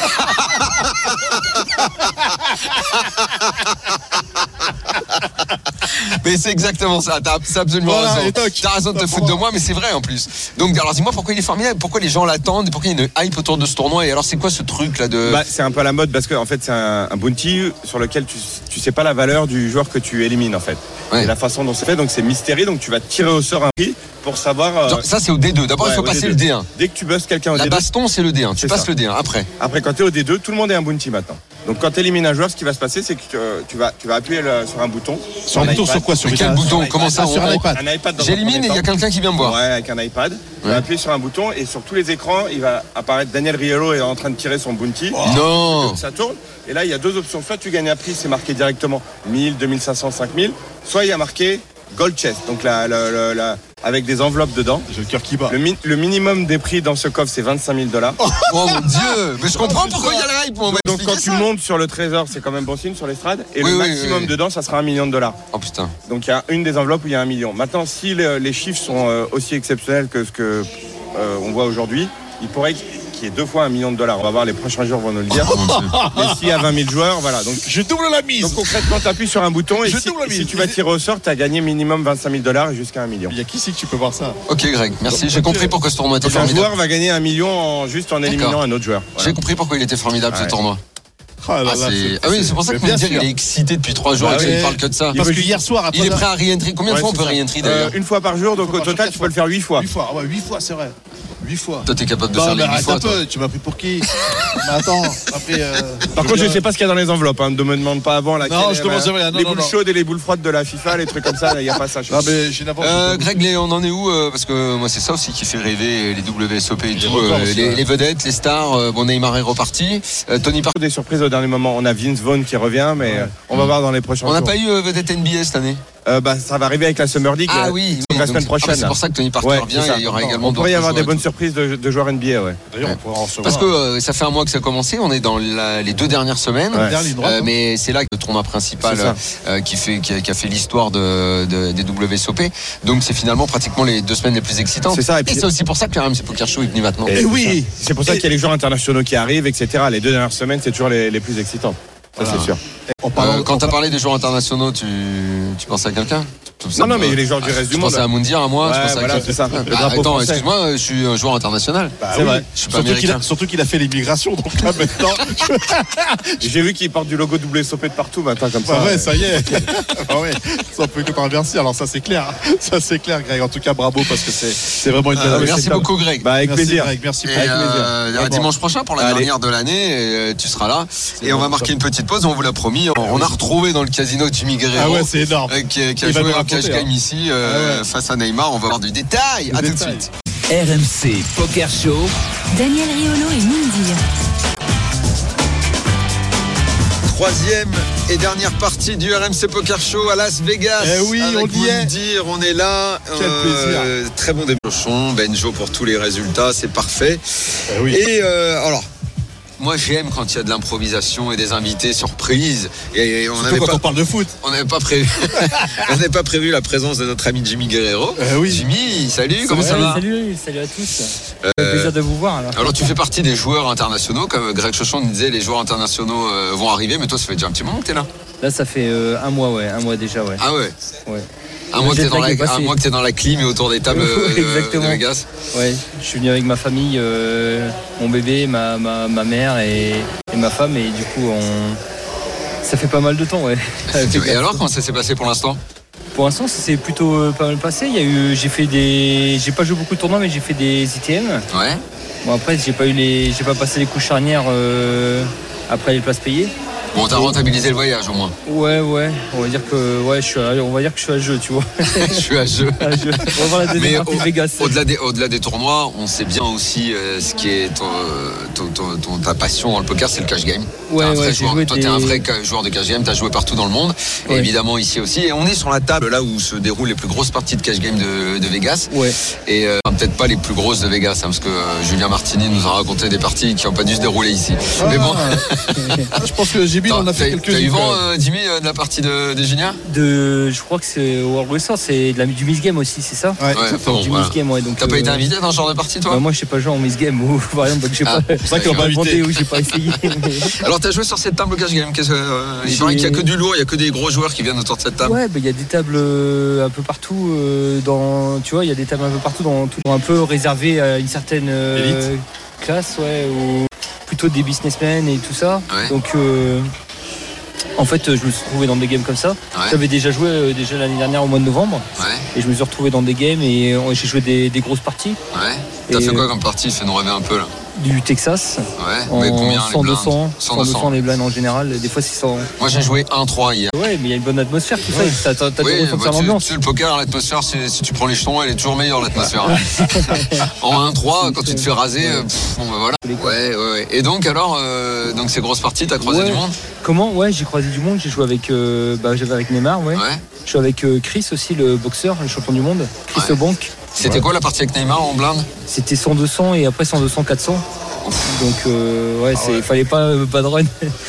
Mais c'est exactement ça, t'as t'as absolument Voilà, raison. et toc. T'as raison de te foutre de moi, mais c'est vrai en plus. Donc alors dis-moi pourquoi il est formidable, pourquoi les gens l'attendent, et pourquoi il y a une hype autour de ce tournoi, et alors c'est quoi ce truc là de... Bah, c'est un peu à la mode parce que en fait c'est un, un bounty sur lequel tu, tu sais pas la valeur du joueur que tu élimines en fait. Ouais. Et la façon dont c'est fait, donc c'est mystérieux, donc tu vas tirer au sort un prix pour savoir. euh, Genre, ça c'est au D deux, d'abord ouais, il faut au passer D deux. le D un. Dès que tu bustes quelqu'un au La D deux, baston c'est le D un, tu C'est passes ça. le D un après. après quand tu es au D deux, tout le monde est un bounty maintenant. Donc quand tu élimines un joueur, ce qui va se passer, c'est que euh, tu vas, tu vas appuyer le- sur un bouton. Sur un bouton sur quoi? Sur Mais quel un- bouton? sur Comment un- ça, ah, sur on- un iPad. Un iPad dans un J'élimine et premier il y a temps. quelqu'un qui vient me voir. Ouais, avec un iPad. Tu Ouais. vas appuyer sur un bouton et sur tous les écrans, il va apparaître Daniel Riolo est en train de tirer son bounty. Non. Ça tourne. Et là, il y a deux options. Soit tu gagnes un prix, c'est marqué directement mille, deux mille cinq cents, cinq mille. Soit il y a marqué Gold Chest, donc la, la- la- la- avec des enveloppes dedans. J'ai le cœur qui bat. Le, mi- le minimum des prix dans ce coffre, c'est vingt-cinq mille dollars. Oh mon dieu. Mais je comprends pourquoi il y a la hype, on va Donc quand expliquer tu ça. montes sur le trésor, c'est quand même bon signe sur l'estrade. Et Oui, le oui, maximum oui, oui. dedans, ça sera un million de dollars. Oh putain. Donc il y a une des enveloppes où il y a un million. Maintenant, si le- les chiffres sont euh, aussi exceptionnels que ce que euh, on voit aujourd'hui, il pourrait qu'il y ait deux fois un million de dollars. On va voir, les prochains jours vont nous le dire. Mais s'il y a vingt mille joueurs, voilà. Donc, Je double la mise. donc concrètement, tu appuies sur un bouton et Je si, double la si mise. tu vas tirer au sort, tu as gagné minimum vingt-cinq mille dollars et jusqu'à un million. Il y a qui c'est que tu peux voir ça? Ok Greg, merci, j'ai compris pourquoi ce tournoi était Donc un formidable. joueur va gagner un million en, juste en éliminant D'accord. un autre joueur. Voilà. J'ai compris pourquoi il était formidable ce Ouais. tournoi. Ah, là, Ah, là, c'est... ah oui, c'est pour ça que bien Moundir sûr. il est excité depuis trois jours Bah et qu'il oui. ne parle que de ça. Parce veut que juste- hier soir, après Il est prêt à re-entry. Combien de Ouais, fois on c'est peut ça. re-entry Euh, d'ailleurs? Une fois par jour, donc Une fois au par total, quatre tu peux le faire huit fois. huit fois. Ah ouais, huit fois, c'est vrai. huit fois. Toi t'es capable de Non, faire mais les huit arrête fois un toi. peu, tu m'as pris pour qui? Mais attends, après. euh, Par contre, je viens- sais pas ce qu'il y a dans les enveloppes. Hein. Ne me demande pas avant. Là, Non, quelle je est, te euh, demande rien. Non, les non, boules non. chaudes et les boules froides de la FIFA, les trucs comme ça, il n'y a pas ça. chez Non, nous. mais j'ai n'importe Euh, quoi. Greg, les- on en est où euh, parce que moi c'est ça aussi qui fait rêver les W S O P et Les tout, records euh, aussi, les, ouais. les vedettes, les stars. euh, bon, Neymar est reparti. Euh, Tony Parker. Des surprises au dernier moment. On a Vince Vaughn qui revient, mais Ouais. euh, on va voir dans les prochains On n'a jours. pas eu euh, vedette N B A cette année. euh, bah, ça va arriver avec la Summer League. Ah euh, oui, donc la donc, semaine prochaine. ah, c'est pour ça que Tony Parker Ouais, vient c'est ça. et il y aura également On pourrait y d'autres avoir des joueurs. bonnes surprises de, de joueurs N B A, ouais. D'ailleurs, Ouais. on pourra en recevoir. Parce que euh, ça fait un mois que ça a commencé, on est dans la, les deux dernières semaines, Ouais. Dernière ligne droite, Euh, hein. mais c'est là que le tournoi principal C'est ça. euh, qui, fait, qui, a, qui a fait l'histoire de, de- des W S O P. Donc c'est finalement pratiquement les deux semaines les plus excitantes. C'est ça, et Et, puis- c'est aussi pour ça que le R M C Poker Show est venu maintenant. Et oui, c'est pour ça Et- qu'il y a les joueurs internationaux qui arrivent, et cetera. Les deux dernières semaines, c'est toujours les, les plus excitantes. Ça, Voilà. c'est sûr. On parle- Euh, quand on tu as parle- parlé des joueurs internationaux, tu, tu penses à quelqu'un? Tu- Non, non, mais les joueurs du reste du Je monde. pensais à Moundir, à moi. Ouais, je pensais voilà, à c'est ça. Ah, Le drapeau attends, français. excuse-moi, je suis un joueur international. Bah C'est oui. vrai. Je suis pas Surtout qu'il, américain. a, surtout qu'il a fait l'immigration, donc là maintenant. J'ai vu qu'ils portent du logo W S O P de partout maintenant, comme ça. Bah ouais, ça y est. Ah ouais, ça on peut que t'en remercier. Alors ça c'est clair, ça c'est clair, Greg. En tout cas, bravo parce que c'est, c'est vraiment une Euh, belle mais merci c'est top. beaucoup, Greg. Bah, avec Merci, plaisir. Greg, merci. Et Avec plaisir. euh, Vraiment. dimanche prochain pour la Allez. dernière de l'année, euh, tu seras là et on bon, va marquer top. une petite pause. On vous l'a promis. On, on a retrouvé dans le casino Jimmy Guerrero. Ah ouais, c'est énorme. euh, qui, qui a Il va joué nous un raconter, cash game hein. ici euh, Ah ouais. face à Neymar. On va voir du détail. Du À tout de détail. suite. R M C Poker Show. Daniel Riolo et Moundir. Troisième et dernière partie du R M C Poker Show à Las Vegas. Eh oui, avec on y est. Moundir, on est là. Quel plaisir. Très bon déblochon. Benjo pour tous les résultats, c'est parfait. Eh oui. Et euh, alors, moi j'aime quand il y a de l'improvisation et des invités surprises. Et on Surtout n'avait quand pas, on parle de foot. on n'avait pas prévu, on n'avait pas prévu la présence de notre ami Jimmy Guerrero. Eh oui. Jimmy, salut, comment ça Ouais, va? Salut, salut à tous. Euh, C'est un plaisir de vous voir. Alors. Alors tu fais partie des joueurs internationaux, comme Greg Chauchon nous disait, les joueurs internationaux euh, vont arriver, mais toi ça fait déjà un petit moment que t'es là. Là, ça fait euh, un mois, ouais, un mois déjà, ouais. Ah ouais. Ouais. Un Le mois, que jet t'es dans la, lag est passé. un mois que t'es dans la clim et autour des tables euh, de, Exactement. de Vegas. Ouais, je suis venu avec ma famille, euh, mon bébé, ma, ma, ma mère et, et ma femme, et du coup, on... ça fait pas mal de temps, ouais. Et alors, comment ça s'est passé pour l'instant? Pour l'instant, ça s'est plutôt euh, pas mal passé. Il y a eu, j'ai fait des, j'ai pas joué beaucoup de tournois, mais j'ai fait des I T M. Ouais. Bon après, j'ai pas eu les, j'ai pas passé les coups charnières euh, après les places payées. Bon, t'as rentabilisé le voyage au moins. Ouais, ouais. On va dire que, ouais, je suis, à, on va dire que je suis à jeu, tu vois. Je suis à jeu. À jeu. On va voir la deuxième Mais partie au- de Vegas. Au-delà des, au-delà des tournois, on sait bien aussi euh, ce qui est ton, ton- ton- ton- ta passion dans le poker, c'est le cash game. Ouais, T'es un vrai ouais, j'ai joueur. joué Toi, des- t'es un vrai ca- joueur de cash game, t'as joué partout dans le monde, et Ouais. évidemment ici aussi. Et on est sur la table là où se déroulent les plus grosses parties de cash game de, de Vegas. Ouais. Et euh, peut-être pas les plus grosses de Vegas, hein, parce que euh, Julien Martini nous a raconté des parties qui n'ont pas dû se dérouler ici. Mais bon, Ah, je pense que J B t'as, on en a fait t'as- quelques-unes. t'as eu vent, euh, Jimmy, euh, de la partie de, de Julien? De, je crois que c'est au World Wrestling, c'est de la, du Miss Game aussi, c'est ça? Ouais. Ouais, enfin bon, Du voilà. Miss Game, ouais. Donc, T'as pas euh, été invité dans ce genre de partie, toi? bah, moi, je sais pas jouer en Miss Game ou par exemple, donc j'ai Ah, pas. C'est ça qu'ils l'ont pas j'ai invité. demandé ou j'ai pas essayé. mais- Alors, t'as joué sur cette table cash game. Qu'est-ce que, euh, il J'ai- paraît qu'il y a que du lourd, il y a que des gros joueurs qui viennent autour de cette table. Ouais, bah, il y a des tables euh, un peu partout euh, dans, tu vois, il y a des tables un peu partout dans tout, un peu réservées à une certaine euh, Élite. classe, ouais, ou plutôt des businessmen et tout ça. Ouais. Donc, euh, en fait, je me suis retrouvé dans des games comme ça. Ouais. J'avais déjà joué euh, déjà l'année dernière au mois de novembre. Ouais, Et je me suis retrouvé dans des games et euh, j'ai joué des, des grosses parties. ouais. T'as Et, fait quoi euh, comme partie? Fais-nous rêver un peu là. Du Texas, Ouais, en mais combien cent les deux blindes? cents, cent cent deux cents les blindes en général, des fois six cents. Moi j'ai joué un trois hier. Ouais, mais il y a une bonne atmosphère, tout ça. T'as, t'as, t'as Oui, dû ressentir bah, tu, l'ambiance. tu sais, le poker, l'atmosphère, c'est- si tu prends les jetons, elle est toujours meilleure l'atmosphère. En un trois, quand tu te fais raser, euh, pff, bon bah voilà. Ouais, ouais, ouais. Et donc alors, euh, donc ces grosses parties, t'as croisé Ouais. du monde? Comment? Ouais, j'ai croisé du monde. J'ai joué avec, euh, bah, j'avais avec Neymar, ouais. Ouais. Je suis avec euh, Chris aussi, le boxeur, le champion du monde. Chris Ouais. Bank. C'était quoi la partie avec Neymar en blinde? C'était cent deux cents et après cent deux cents quatre cents. Donc euh, ouais, c'est, ouais. fallait pas euh, pas de run.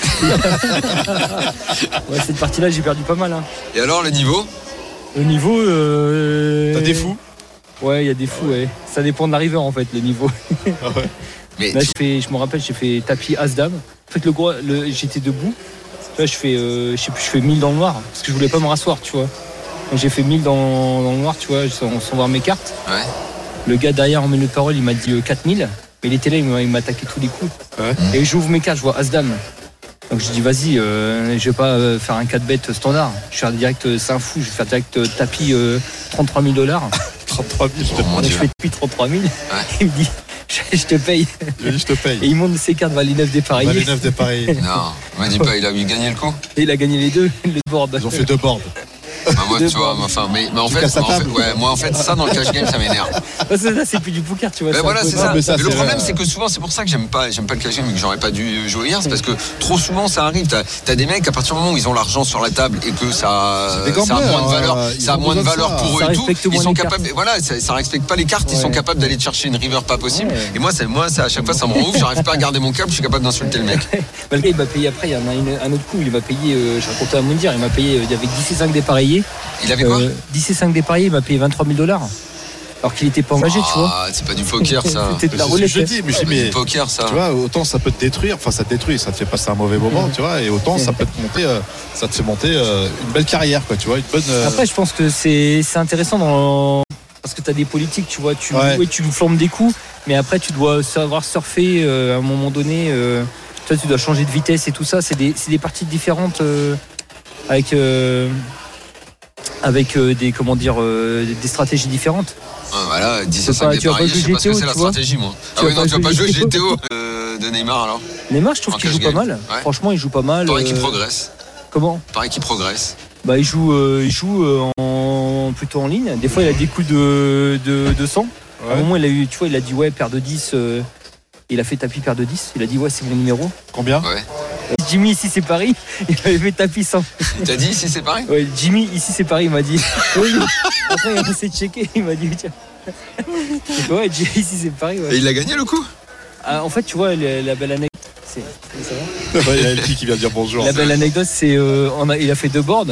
Ouais, cette partie-là, j'ai perdu pas mal. Hein. Et alors le niveau? Le niveau. Euh... T'as des fous. Ouais, il y a des fous, ouais. Ça dépend de l'arriveur en fait, le niveau. Mais Là, j'ai fait, je me rappelle, j'ai fait tapis As-Dame. En fait, le gros, le, j'étais debout. Tu vois, je fais, euh, je sais plus, je fais mille dans le noir parce que je voulais pas me rasseoir, tu vois. Donc j'ai fait mille dans, dans le noir, tu vois, sans, sans voir mes cartes. ouais. Le gars derrière en milieu de parole, il m'a dit euh, quatre mille. Mais il était là, il m'a, il m'a attaqué tous les coups. Ouais. Et j'ouvre mes cartes, je vois As-Dame. Donc je dis, vas-y, euh, je vais pas euh, faire un quatre bet standard. Je vais faire direct, euh, c'est un fou, je vais faire direct euh, tapis euh, trente-trois mille dollars. trente-trois mille, je te Oh, mon Donc je Dieu. fais tapis trente-trois mille. Il me dit, je, je te paye. Je dis, je te Et paye. il monte ses cartes vers les neuf dépareillés. Bah, les neuf dépareillés. Non, me dis pas, il a eu gagné le coup. Et il a gagné les deux, le board. Ils ont fait deux boards. Bah, moi, tu vois, enfin, mais, mais en, fait, en fait, ouais, moi, en fait, ça dans le cash game, ça m'énerve. Là, c'est plus du poker, tu vois. Mais voilà, c'est ça. Mais ça, mais le c'est problème, vrai. c'est que souvent, c'est pour ça que j'aime pas, j'aime pas le cash game et que j'aurais pas dû jouer hier, c'est parce que trop souvent, ça arrive. T'as, t'as des mecs, à partir du moment où ils ont l'argent sur la table et que ça, C'est des ça a moins de gamblers, valeur, hein, ça a ils ont moins de besoin de valeur ça. pour eux Ça et tout, respecte ils moins sont les capables, cartes. voilà, ça, ça respecte pas les cartes, ils sont Ouais. capables d'aller te chercher une river pas possible. Ouais. Et moi, c'est, moi, ça, à chaque fois, ça me rend ouf, j'arrive pas à garder mon câble, je suis capable d'insulter le mec. Bah, le gars, il m'a payé après, il y en a une- un autre coup, il m'a payé, euh, je racontais à Moundir, il m'a payé, euh, il y avait dix et cinq dépareillés. Il avait quoi? Euh, dix et cinq dépareillés, il m'a payé vingt-trois mille dollars. Alors qu'il était pas engagé, tu vois. Ah, c'est pas du poker, ça. C'était de Mais la c'est ce que roulette. je dis, mais je dis, C'est mais du poker, ça. tu vois, autant ça peut te détruire, enfin ça te détruit, ça te fait passer un mauvais moment, tu vois, et autant ça peut te monter, euh, ça te fait monter euh, une belle carrière, quoi, tu vois, une bonne. euh, Après, je pense que c'est c'est intéressant dans... parce que tu as des politiques, tu vois, tu, Ouais. ouais, tu flammes des coups, mais après, tu dois savoir surfer euh, à un moment donné. Euh, toi, tu dois changer de vitesse et tout ça. C'est des, c'est des parties différentes euh, avec, euh, avec euh, des, comment dire, euh, des stratégies différentes. Ah, voilà, dix Tu et vas pas- cinq tu vas pas dépareillés, je sais jouer pas ce que G T O, c'est la tu vois. stratégie, moi. Tu Ah vas oui, non, pas tu vas pas jouer jouer G T O. G T O euh, de Neymar, alors. Neymar, je trouve En qu'il cash joue pas game. mal. Ouais. Franchement, il joue pas mal. Pareil qu'il euh, progresse. Comment Pareil qu'il progresse. Bah, il joue, euh, il joue euh, en, plutôt en ligne. Des fois, il a des coups de, de, de sang. À un Ouais. moment, il a eu, tu vois, il a dit ouais, paire de dix. euh, il a fait tapis paire de dix. Il a dit ouais, c'est mon numéro. Combien? Ouais. Jimmy, ici c'est Paris. Il avait fait tapis cent. T'as dit si c'est pareil? Ouais, Jimmy, ici c'est Paris, il m'a dit. Oui. Après, il a essayé de checker. Il m'a dit tiens. J'ai fait, ouais, Jimmy, ici c'est Paris. Ouais. Et il a gagné le coup? Ah, en fait, tu vois, la, la belle anecdote. C'est, ça va Ouais, il y a Elki qui vient dire bonjour. La belle anecdote, c'est euh, on a, il a fait deux boards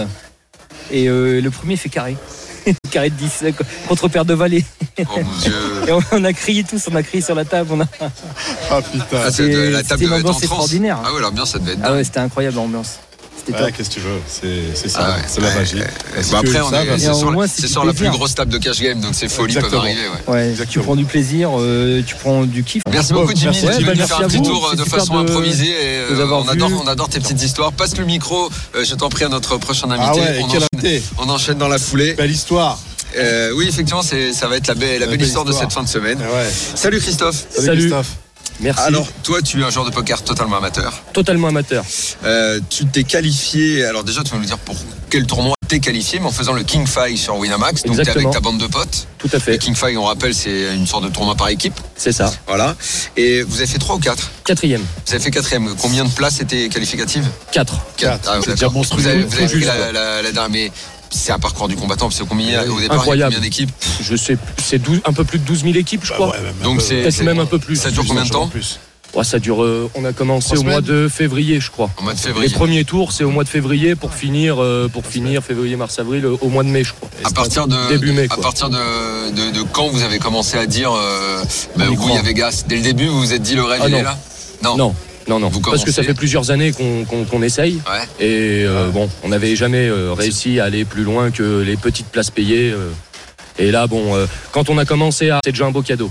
et euh, le premier fait carré. Carré de dix euh, contre paire de valet. Oh mon dieu. Et on, on a crié tous, on a crié sur la table. On a... Ah putain. Ah, c'est- C'était- la table c'était une devait être en ambiance transe. extraordinaire. Ah ouais, l'ambiance, ça devait être Ah dingue. ouais, c'était incroyable l'ambiance. C'était Ouais, top. qu'est-ce que tu veux? C'est, c'est ça, Ah ouais, c'est la ouais, magie. ouais. Est-ce Bah que après, ils on savent est, c'est Et sur, au moins, la, c'est c'est du sur la plus plaisir. grosse table de cash game, donc ces folies peuvent Exactement. arriver. Ouais. Ouais, tu Exactement. prends du plaisir, euh, tu prends du kiff. Merci Ouais, beaucoup Jimmy, merci, tu ouais, es bah, venu merci faire un à petit vous. tour C'est de super façon de- improvisée et de vous euh, avoir on, adore, vu. on adore tes petites histoires. Passe le micro, euh, je t'en prie, à notre prochain invité. Ah ouais, et on, quel enchaîne, invité? on enchaîne dans la foulée. Belle histoire. Euh, oui, effectivement, c'est, ça va être la belle, la belle belle histoire de histoire. cette fin de semaine. Ah ouais. Salut Christophe. Salut, Salut. Christophe. Merci. Alors, toi, tu es un joueur de poker totalement amateur. Totalement amateur. Euh, tu t'es qualifié. Alors, déjà, tu vas nous dire pour quel tournoi t'es qualifié, mais en faisant le King Five sur Winamax. Donc, t'es Exactement. avec ta bande de potes. Tout à Le fait. King Five, on rappelle, c'est une sorte de tournoi par équipe. C'est ça. Voilà. Et vous avez fait trois ou quatre? Quatrième. Vous avez fait quatrième. Combien de places étaient qualificatives? Quatre. Quatre. Ah, C'est d'accord. déjà monstrueux. Vous avez, vous avez Faut pris juste, la, quoi. la, la dernière. Mais c'est un parcours du combattant, parce que combien, au départ, il y a Incroyable. combien d'équipes? Je sais, c'est douze un peu plus de douze mille équipes, je Bah crois. ouais, même un Donc peu. c'est- Peut-être même un peu plus. Ça dure combien de temps? Plus. Ouais, ça dure. euh, on a commencé Trois au mois semaines de février, je crois. Au mois de Les février. premiers tours, c'est au mois de février pour finir, euh, pour finir février, mars, avril, euh, au mois de mai, je crois. À partir de, Début mai, à quoi. partir de, de, de quand vous avez commencé à dire euh, bah, On y oui, croit. il y a Vegas? Dès le début, vous vous êtes dit le rêve, Ah il non. est là? Non. Non, non, non. Vous Parce que ça commencez. fait plusieurs années qu'on qu'on- qu'on essaye. Ouais. Et euh, bon, on n'avait jamais euh, réussi à aller plus loin que les petites places payées. euh. Et là, bon, euh, quand on a commencé à... C'est déjà un beau cadeau.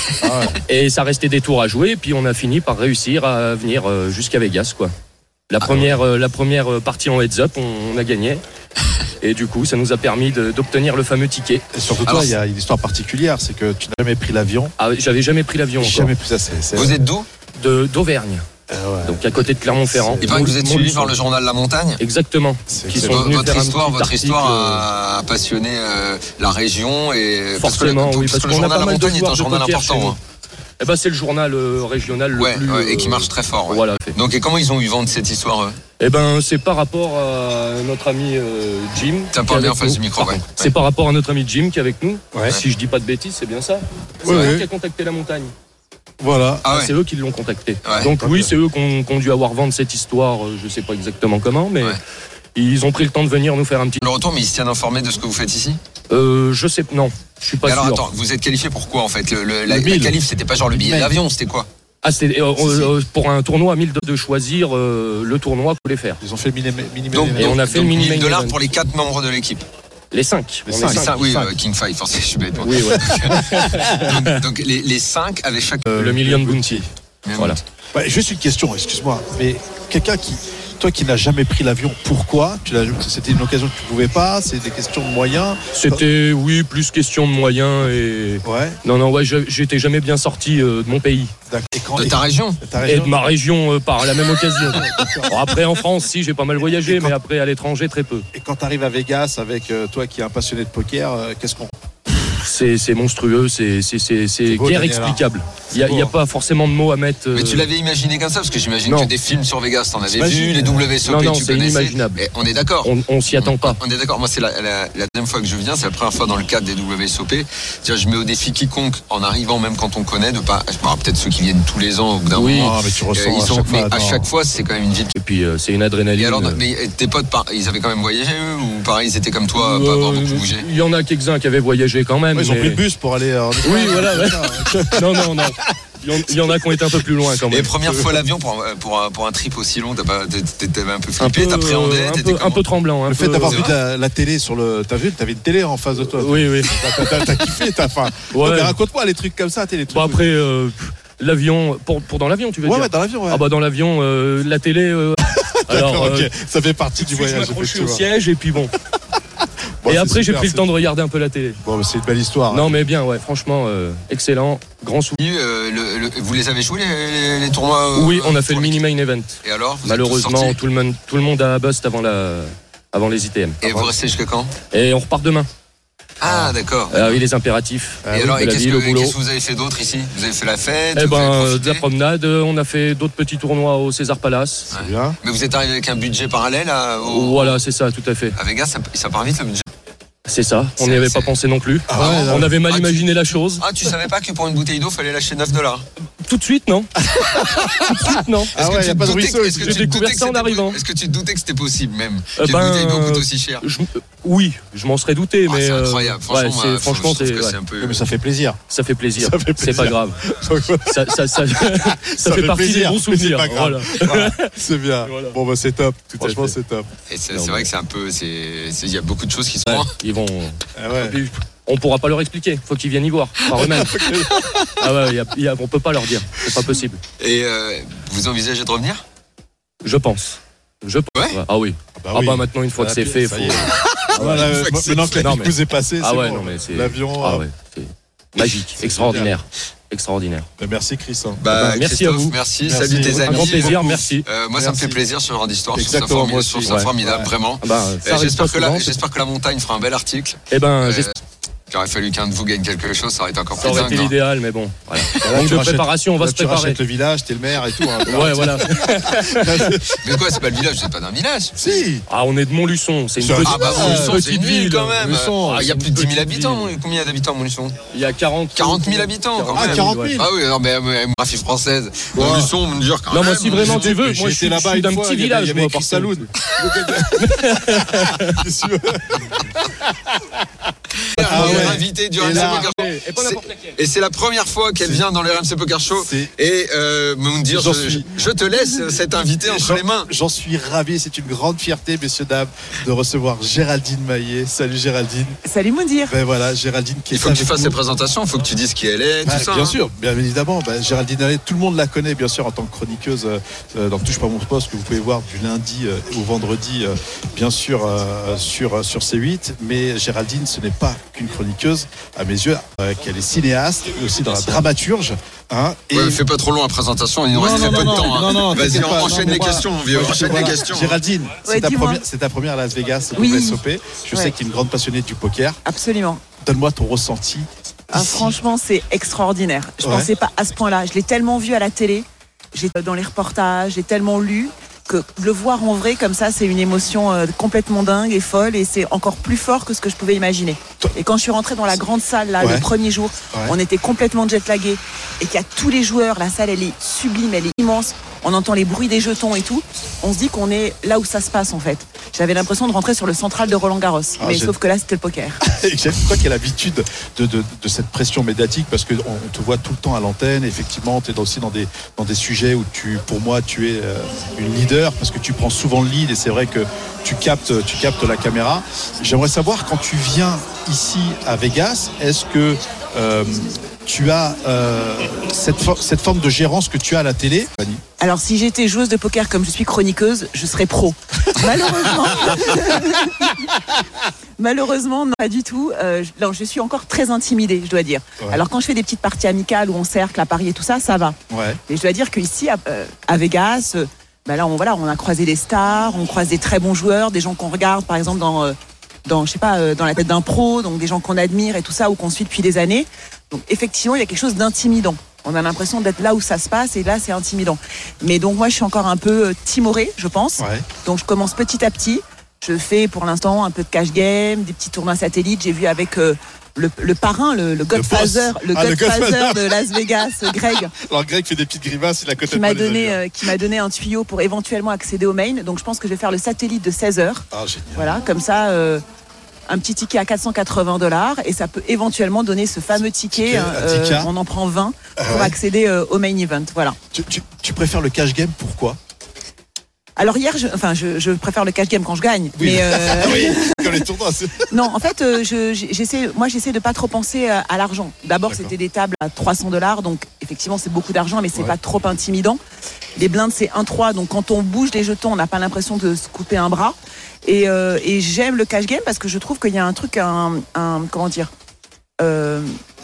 Et ça restait des tours à jouer, puis on a fini par réussir à venir euh, jusqu'à Vegas, quoi. La Ah première, euh, la première euh, partie en heads up, on, on a gagné. Et du coup, ça nous a permis de- d'obtenir le fameux ticket. Et surtout Alors, toi, il y a une histoire particulière, c'est que tu n'as jamais pris l'avion. Ah, j'avais jamais pris l'avion encore. Jamais pris ça. C'est, c'est... Vous êtes d'où? De d'Auvergne, Ah ouais. donc à côté de Clermont-Ferrand. Il paraît que vous êtes Mon- suivi mon- par le journal La Montagne. Exactement. C'est Qui excellent. sont venus Votre faire un histoire, petit votre article, histoire euh, a, a passionné euh, la région et Forcément, parce que le, oui, parce parce que le qu'on a journal pas La mal de Montagne est un joueurs de journal poker chez important. nous. hein. Eh ben, c'est le journal euh, régional le Ouais, plus. ouais, et qui euh, marche très fort. ouais. Voilà. fait. Donc et comment ils ont eu vent de cette histoire eux? Eh ben, c'est par rapport à notre ami euh, Jim. Tiens, qui parle est bien en avec face nous. du micro, Par ouais. contre, C'est par rapport à notre ami Jim qui est avec nous. Ouais. Si je dis pas de bêtises, c'est bien ça. C'est Ouais, eux ouais. qui a contacté la montagne. Voilà. Ah ouais. C'est eux qui l'ont contacté. Ouais. Donc Ok. oui, c'est eux qui ont, qui ont dû avoir vent de cette histoire. euh, Je sais pas exactement comment, mais Ouais. ils ont pris le temps de venir nous faire un petit. Le retour, mais ils se tiennent informés de ce que vous faites ici. Euh, je sais, non, je suis pas Mais alors sûr. attends, vous êtes qualifié pour quoi en fait? le, le- la, Le la mille. qualif, c'était pas genre le billet Mille. d'avion, c'était quoi? Ah, c'était euh, Si, si. euh, pour un tournoi à mille dollars de choisir euh, le tournoi qu'on voulait faire. Ils ont fait le mini mini Donc, Et on a fait donc le mini mille dollars event. pour les quatre membres de l'équipe. Les cinq. Les On est cinq. Les cinq. cinq, oui, cinq. euh, King Five, forcément, je suis bête. moi. Oui, ouais. donc, donc, les, les cinq avaient chaque. le million bounty. Voilà. Ouais, juste une question, excuse-moi, mais quelqu'un qui, Toi qui n'as jamais pris l'avion, pourquoi tu l'as, c'était une occasion que tu pouvais pas, c'est des questions de moyens. C'était, oui, plus question de moyens et. Ouais. Non, non, ouais, j'étais jamais bien sorti euh, de mon pays. Et quand, de ta région, ta région Et de ma région euh, par la même occasion. Bon, après en France, si, j'ai pas mal voyagé, quand, mais après à l'étranger, très peu. Et quand tu arrives à Vegas avec euh, toi qui es un passionné de poker, euh, qu'est-ce qu'on. C'est, c'est monstrueux, c'est, c'est, c'est, c'est guère explicable. Il n'y a, a pas forcément de mots à mettre. Euh... Mais tu l'avais imaginé comme ça, parce que j'imagine non. que des films sur Vegas, t'en avais vu, les W S O P, non, non, tu c'est connaissais. inimaginable. Et on est d'accord. On, on s'y attend pas. On est d'accord. Moi, c'est la, la, la deuxième fois que je viens, c'est la première fois dans le cadre des W S O P. C'est-à-dire, je mets au défi quiconque, en arrivant, même quand on connaît, de pas. Alors, peut-être ceux qui viennent tous les ans au bout d'un oui. moment. Non, mais tu ressens euh, ils à sont, chaque mais fois, à non. chaque fois, c'est quand même une ville. Et puis, euh, c'est une adrénaline. Et alors, mais tes potes, ils avaient quand même voyagé, eux, ou pareil, ils étaient comme toi, euh, pas avoir beaucoup bougé? Il y en a quelques-uns qui avaient voyagé quand même. Ouais, ils ont mais... pris le bus pour aller en Espagne. Oui, voilà. Ouais. non, non, non. Il y en a qui ont été un peu plus loin quand même. Et première fois l'avion pour, pour, un, pour un trip aussi long, t'as pas, t'étais un peu flippé, t'appréhendais, un t'étais peu, un peu tremblant. Un le peu, fait d'avoir c'est vu vrai la, la télé sur le. T'as vu, t'avais une télé en face de toi. Oui, oui. T'as, t'as, t'as kiffé, t'as faim. Ouais. Non, mais raconte-moi les trucs comme ça, t'es les trucs. Bon, après, euh, l'avion, pour, pour dans l'avion, tu veux ouais, dire ouais, dans l'avion, ouais. Ah bah dans l'avion, euh, la télé. Euh, alors, ok, euh, ça fait partie du je voyage. m'accrochais au siège et puis bon. Bon, et c'est après, j'ai super, pris le c'est... temps de regarder un peu la télé. Bon, c'est une belle histoire. Non, hein. mais bien, ouais, franchement, euh, excellent, grand souvenir. Euh, le, le, vous les avez joués les, les, les tournois? Oui, on a fait le mini main event. Et alors vous malheureusement, tout le monde, tout le monde a bust avant la, avant les I T M. Et vous restez jusqu'à quand? Et on repart demain. Ah, d'accord. Ah oui, les impératifs. Et alors, et de la qu'est-ce, vie, que, le boulot. qu'est-ce que vous avez fait d'autre ici? Vous avez fait la fête? Eh vous avez ben, profité de la promenade. On a fait d'autres petits tournois au César Palace. Ouais. C'est bien. Mais vous êtes arrivé avec un budget parallèle à, au... Voilà, c'est ça, tout à fait. À Vegas, ça, ça part vite le budget. C'est ça, on C'est- n'y avait c'est- pas pensé non plus. Ah ouais, on avait mal Ah, tu- imaginé la chose. Ah, tu savais pas que pour une bouteille d'eau, fallait lâcher neuf dollars? Tout de suite, non. Tout de suite, non. Ah ouais, y a pas de ruisseau. Est-ce que J'ai tu te découvert doutais que ça en c'était- arrivant. Est-ce que tu te doutais que c'était possible même? Euh, Qu'une ben, bouteille d'eau coûte aussi cher? Je- euh, oui, je m'en serais douté, Ah, mais c'est euh, incroyable. ouais, Franchement, c'est, moi, franchement, je trouve c'est, que ouais, c'est un peu. Mais ça fait plaisir. ça fait plaisir. Ça fait C'est pas plaisir. grave. Ça, ça, ça, ça, Ça fait fait partie plaisir, des bons mais c'est souvenirs. pas grave. Voilà. Voilà, c'est bien. Voilà. Bon, bah, c'est top. Tout à Franchement, fait. c'est top. Et c'est, Non, c'est mais- vrai que c'est un peu. C'est, c'est- il y a beaucoup de choses qui sont. Ouais, ils vont. Ah ouais. On pourra pas leur expliquer. Faut qu'ils viennent y voir par eux-mêmes. Ah ouais, y a, y a, on peut pas leur dire. C'est pas possible. Et euh, vous envisagez de revenir? Je pense. Je pense. Ouais. Ah oui. Bah Ah oui. bah maintenant une fois que c'est fait, Ça faut. y est. Voilà, Une fois que c'est maintenant que la fait. pique est passée, Ah c'est ouais, bon. non mais c'est. L'avion. Ah euh, ouais. C'est magique, extraordinaire, extraordinaire. bah, merci, Chris. hein. Bah, bah, merci Christophe, à vous. merci. Merci. Salut tes Un amis. grand plaisir, merci. Euh, moi, ça me Merci. fait plaisir ce genre d'histoire. Je trouve ça Exactement, formidable, moi je trouve aussi. ça Ouais. formidable, Ouais. vraiment. Ah bah, Euh, ça arrive j'espère, pas que la, souvent, j'espère que la montagne fera un bel article. Eh ben, Euh, j'espère. qu'il aurait fallu qu'un de vous gagne quelque chose, ça aurait été encore Ça plus aurait dingue. été hein. l'idéal, mais bon. Voilà. Là, Manque tu de rachètes- préparation, on va là, se tu préparer. rachètes le village, t'es le maire et tout. hein. Ouais, voilà. Mais quoi, c'est pas le village, c'est pas d'un village. Si. Ah, on est de Montluçon, c'est une Sur- petite, Ah bah Ah, Montluçon, petite c'est une ville quand même. Montluçon, Ah, il y a c'est plus une de dix mille petite habitants. ville. Combien d'habitants à Montluçon? Il y a quarante quarante mille habitants quand Ah, même. quarante ouais. mille. Ah oui, non mais euh, graphie française. Ouais. Montluçon, on me dit quand Non, même. moi, si vraiment tu veux, J'ai moi je été suis, je là-bas suis une d'un fois, petit il y avait- village, il y avait moi, écrit par Saloun. contre. Qu'est-ce que tu veux La Ah première ouais. invitée du Et R M C là- Poker Show. Et pas n'importe laquelle. Et c'est la première fois qu'elle vient dans le R M C Poker Show. C'est- Et euh, me dire, J'en je, suis- je te laisse cette invitée entre J'en- les mains. J'en suis ravi, c'est une grande fierté, messieurs, dames, de recevoir Géraldine Maillet. Salut Géraldine. Salut Moundir. Ben voilà, Géraldine qui est Il faut que tu avec fasses nous. ses présentations, il faut que tu dises qui elle est, tout Ah, ça. bien hein. sûr, bien évidemment. Ben, Géraldine Maillet, tout le monde la connaît, bien sûr, en tant que chroniqueuse euh, dans Touche pas mon poste, que vous pouvez voir du lundi euh, au vendredi, euh, bien sûr, euh, sur, euh, sur C huit. Mais Géraldine, ce n'est pas qu'une chroniqueuse, à mes yeux, euh, qu'elle est cinéaste, et aussi dans la dramaturge. Hein, et... Ouais, fais pas trop long la présentation, il nous Non, reste non, très peu non, de temps. non, hein. non, Vas-y, t'inquiète pas, enchaîne non, les mais questions, moi- vieux, moi, enchaîne voilà. les questions. Géraldine, c'est Ouais, ta, dis-moi. première, c'est ta première à Las Vegas au Oui. W S O P. Je Ouais. sais que tu es une grande passionnée du poker. Absolument. Donne-moi ton ressenti. Ah, ici. franchement, c'est extraordinaire. Je Ouais. pensais pas à ce point-là. Je l'ai tellement vu à la télé, j'ai dans les reportages, j'ai tellement lu que le voir en vrai comme ça, c'est une émotion euh, complètement dingue et folle, et c'est encore plus fort que ce que je pouvais imaginer. Et quand je suis rentrée dans la grande salle là, Ouais. le premier jour, Ouais. on était complètement jet-lagués, et qu'il y a tous les joueurs, la salle elle est sublime, elle est immense, on entend les bruits des jetons et tout, on se dit qu'on est là où ça se passe en fait. J'avais l'impression de rentrer sur le central de Roland Garros, Ah, mais j'ai- sauf que là c'était le poker. J'aime toi qui as l'habitude de, de, de cette pression médiatique, parce qu'on on te voit tout le temps à l'antenne. Effectivement, tu es aussi dans des, dans des sujets où tu, pour moi, tu es euh, une leader, parce que tu prends souvent le lead, et c'est vrai que tu captes, tu captes la caméra. J'aimerais savoir, quand tu viens ici à Vegas, est-ce que euh, tu as euh, cette, for- cette forme de gérance que tu as à la télé, Fanny? Alors, si j'étais joueuse de poker comme je suis chroniqueuse, je serais pro. Malheureusement, malheureusement, non, pas du tout. Euh, je, non, je suis encore très intimidée, je dois dire. Ouais. Alors, quand je fais des petites parties amicales où on cercle à Paris et tout ça, ça va. Ouais. Et je dois dire qu'ici, à, euh, à Vegas, euh, bah là, on, voilà, on a croisé des stars, on croise des très bons joueurs, des gens qu'on regarde, par exemple, dans, euh, dans, je sais pas, euh, dans la tête d'un pro, donc des gens qu'on admire et tout ça, ou qu'on suit depuis des années. Donc, effectivement, il y a quelque chose d'intimidant. On a l'impression d'être là où ça se passe et là, c'est intimidant. Mais donc, moi, je suis encore un peu euh, timorée, je pense. Ouais. Donc, je commence petit à petit. Je fais pour l'instant un peu de cash game, des petits tournois satellites. J'ai vu avec euh, le, le parrain, le, le Godfather, le, Ah, le Godfather Godfather. de Las Vegas, Greg, Alors Greg fait des petites grimaces, il a côté qui m'a donné, euh, qui m'a donné un tuyau pour éventuellement accéder au main. Donc, je pense que je vais faire le satellite de seize heures. Ah, génial. Voilà, comme ça, euh, un petit ticket à quatre cent quatre-vingts dollars et ça peut éventuellement donner ce fameux ticket. Ticket, un euh, ticket. on en prend vingt pour Ah ouais. accéder euh, au main event. Voilà. Tu, tu, tu préfères le cash game, pourquoi? Alors hier, je, enfin, je, je préfère le cash game quand je gagne. Oui. Mais euh, Oui, comme les tournois. c'est- non, en fait, euh, je, j'essaie, moi, j'essaie de pas trop penser à, à l'argent. D'abord, D'accord. c'était des tables à trois cents dollars, donc effectivement, c'est beaucoup d'argent, mais c'est Ouais. pas trop intimidant. Les blindes, c'est un trois, donc quand on bouge les jetons, on n'a pas l'impression de se couper un bras. Et, euh, et j'aime le cash game parce que je trouve qu'il y a un truc, un, un comment dire, euh,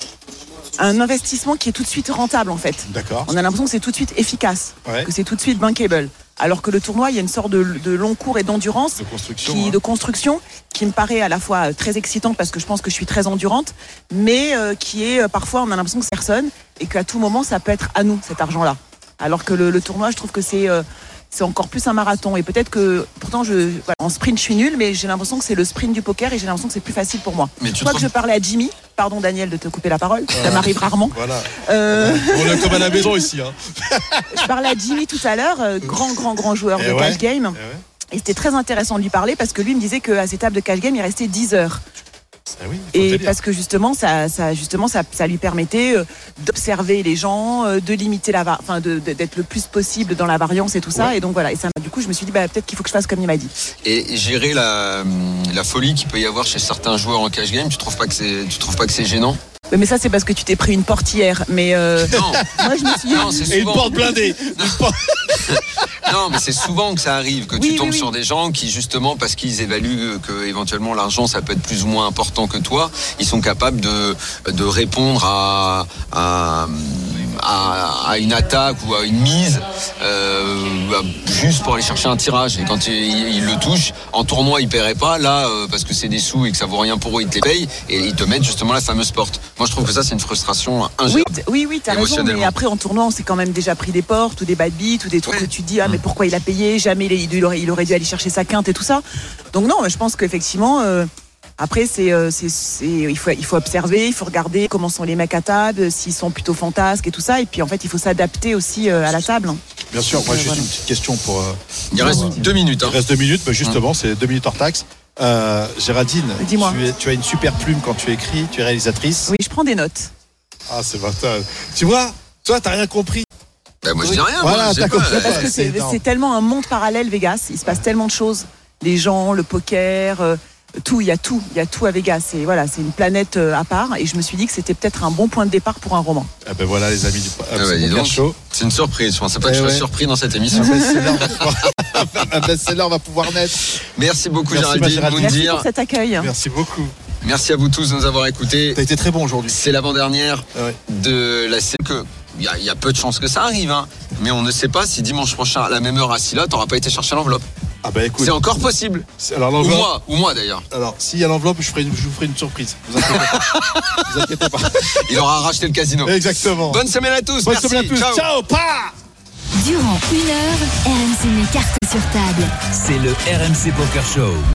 un investissement qui est tout de suite rentable en fait. D'accord. On a l'impression que c'est tout de suite efficace, Ouais. que c'est tout de suite bankable. Alors que le tournoi, il y a une sorte de, de long cours et d'endurance, De construction. qui, hein. de construction, qui me paraît à la fois très excitante parce que je pense que je suis très endurante, mais euh, qui est euh, parfois, on a l'impression que c'est personne et qu'à tout moment, ça peut être à nous cet argent-là. Alors que le, le tournoi, je trouve que c'est euh, c'est encore plus un marathon. Et peut-être que, pourtant, je, voilà, en sprint, je suis nulle, mais j'ai l'impression que c'est le sprint du poker et j'ai l'impression que c'est plus facile pour moi. Mais tu Je crois que trouves- je parlais à Jimmy. Pardon, Daniel, de te couper la parole. Ça m'arrive rarement. Voilà. Euh, On est comme à la maison ici. Hein. je parlais à Jimmy tout à l'heure, euh, grand, grand, grand joueur Eh de ouais. cash game. Eh ouais. Et c'était très intéressant de lui parler parce que lui me disait qu'à ses tables de cash game, il restait dix heures. Eh oui, faut te Et dire. parce que justement, ça, ça, justement, ça, ça lui permettait euh, d'observer les gens, euh, de limiter la, va- enfin, de, de- d'être le plus possible dans la variance et tout ça. Ouais. Et donc voilà. Et ça, du coup, je me suis dit, bah, peut-être qu'il faut que je fasse comme il m'a dit. Et gérer la, la folie qu'il peut y avoir chez certains joueurs en cash game, tu trouves pas que c'est, tu trouves pas que c'est gênant? Mais, mais ça, c'est parce que tu t'es pris une portière. Mais euh, Non, moi, je me suis. non, c'est Et une souvent. porte blindée. Une porte- Non, mais c'est souvent que ça arrive, que Oui, tu oui, tombes oui. sur des gens qui, justement, parce qu'ils évaluent que éventuellement l'argent, ça peut être plus ou moins important que toi, ils sont capables de, de répondre à, à, à, à une attaque ou à une mise euh, juste pour aller chercher un tirage. Et quand ils, ils le touchent, en tournoi, ils ne paieraient pas. Là, euh, parce que c'est des sous et que ça vaut rien pour eux, ils te les payent et ils te mettent justement la fameuse porte. Moi, je trouve que ça, c'est une frustration Oui, ingérable. t- oui, oui, t'as raison. Émotionnellement. Mais après, en tournoi, on s'est quand même déjà pris des portes ou des bad beats ou des trucs Oui. où tu te dis, ah, mais Mm. pourquoi il a payé? Jamais il, il aurait, il aurait dû aller chercher sa quinte et tout ça. Donc, non, je pense qu'effectivement, euh, après, c'est, euh, c'est, c'est, il, faut, il faut observer, il faut regarder comment sont les mecs à table, s'ils sont plutôt fantasques et tout ça. Et puis, en fait, il faut s'adapter aussi euh, à la table. Bien sûr, moi, Euh, juste voilà. une petite question pour. euh, Il reste pour, euh, deux minutes. Il Hein. reste deux minutes, mais justement, c'est deux minutes hors taxe. Euh, Géraldine, Dis-moi. tu, es- tu as une super plume quand tu écris, tu es réalisatrice. Oui, je prends des notes. Ah, c'est vrai. toi, Tu vois, toi, t'as rien compris. Ben, moi, je dis rien. Voilà, moi, je sais d'accord. pas. Parce que c'est c'est, énorme. c'est tellement un monde parallèle, Vegas. Il se passe tellement de choses. Les gens, le poker, euh, tout. Il y a tout. Il y a tout à Vegas. C'est, voilà, c'est une planète euh, à part. Et je me suis dit que c'était peut-être un bon point de départ pour un roman. Ah ben voilà, les amis du Ah bah, dis Absolument donc. Show. C'est une surprise. Je pensais pas que Eh je sois ouais. surpris dans cette émission. Un best-seller va pouvoir- un best-seller va pouvoir naître. Merci beaucoup, Merci, ma Géraldine Géraldine. Merci Moundir. pour cet accueil. Merci beaucoup. Merci à vous tous de nous avoir écoutés. T'as été très bon aujourd'hui. C'est l'avant-dernière Ah ouais. de la série. Que il y, a- il y a peu de chances que ça arrive, hein. Mais on ne sait pas si dimanche prochain, à la même heure, assis là, t'auras pas été chercher l'enveloppe. Ah bah écoute. C'est encore possible. c'est- Alors Ou l'enveloppe. moi, ou moi d'ailleurs. Alors s'il y a l'enveloppe, je, ferai une- je vous ferai une surprise. Vous inquiétez pas. vous inquiétez pas. Il aura racheté le casino. Exactement. Bonne semaine à tous. Bonne Merci. semaine à tous. Ciao. Ciao. Pa Durant une heure, R M C met carte sur table. C'est le R M C Poker Show.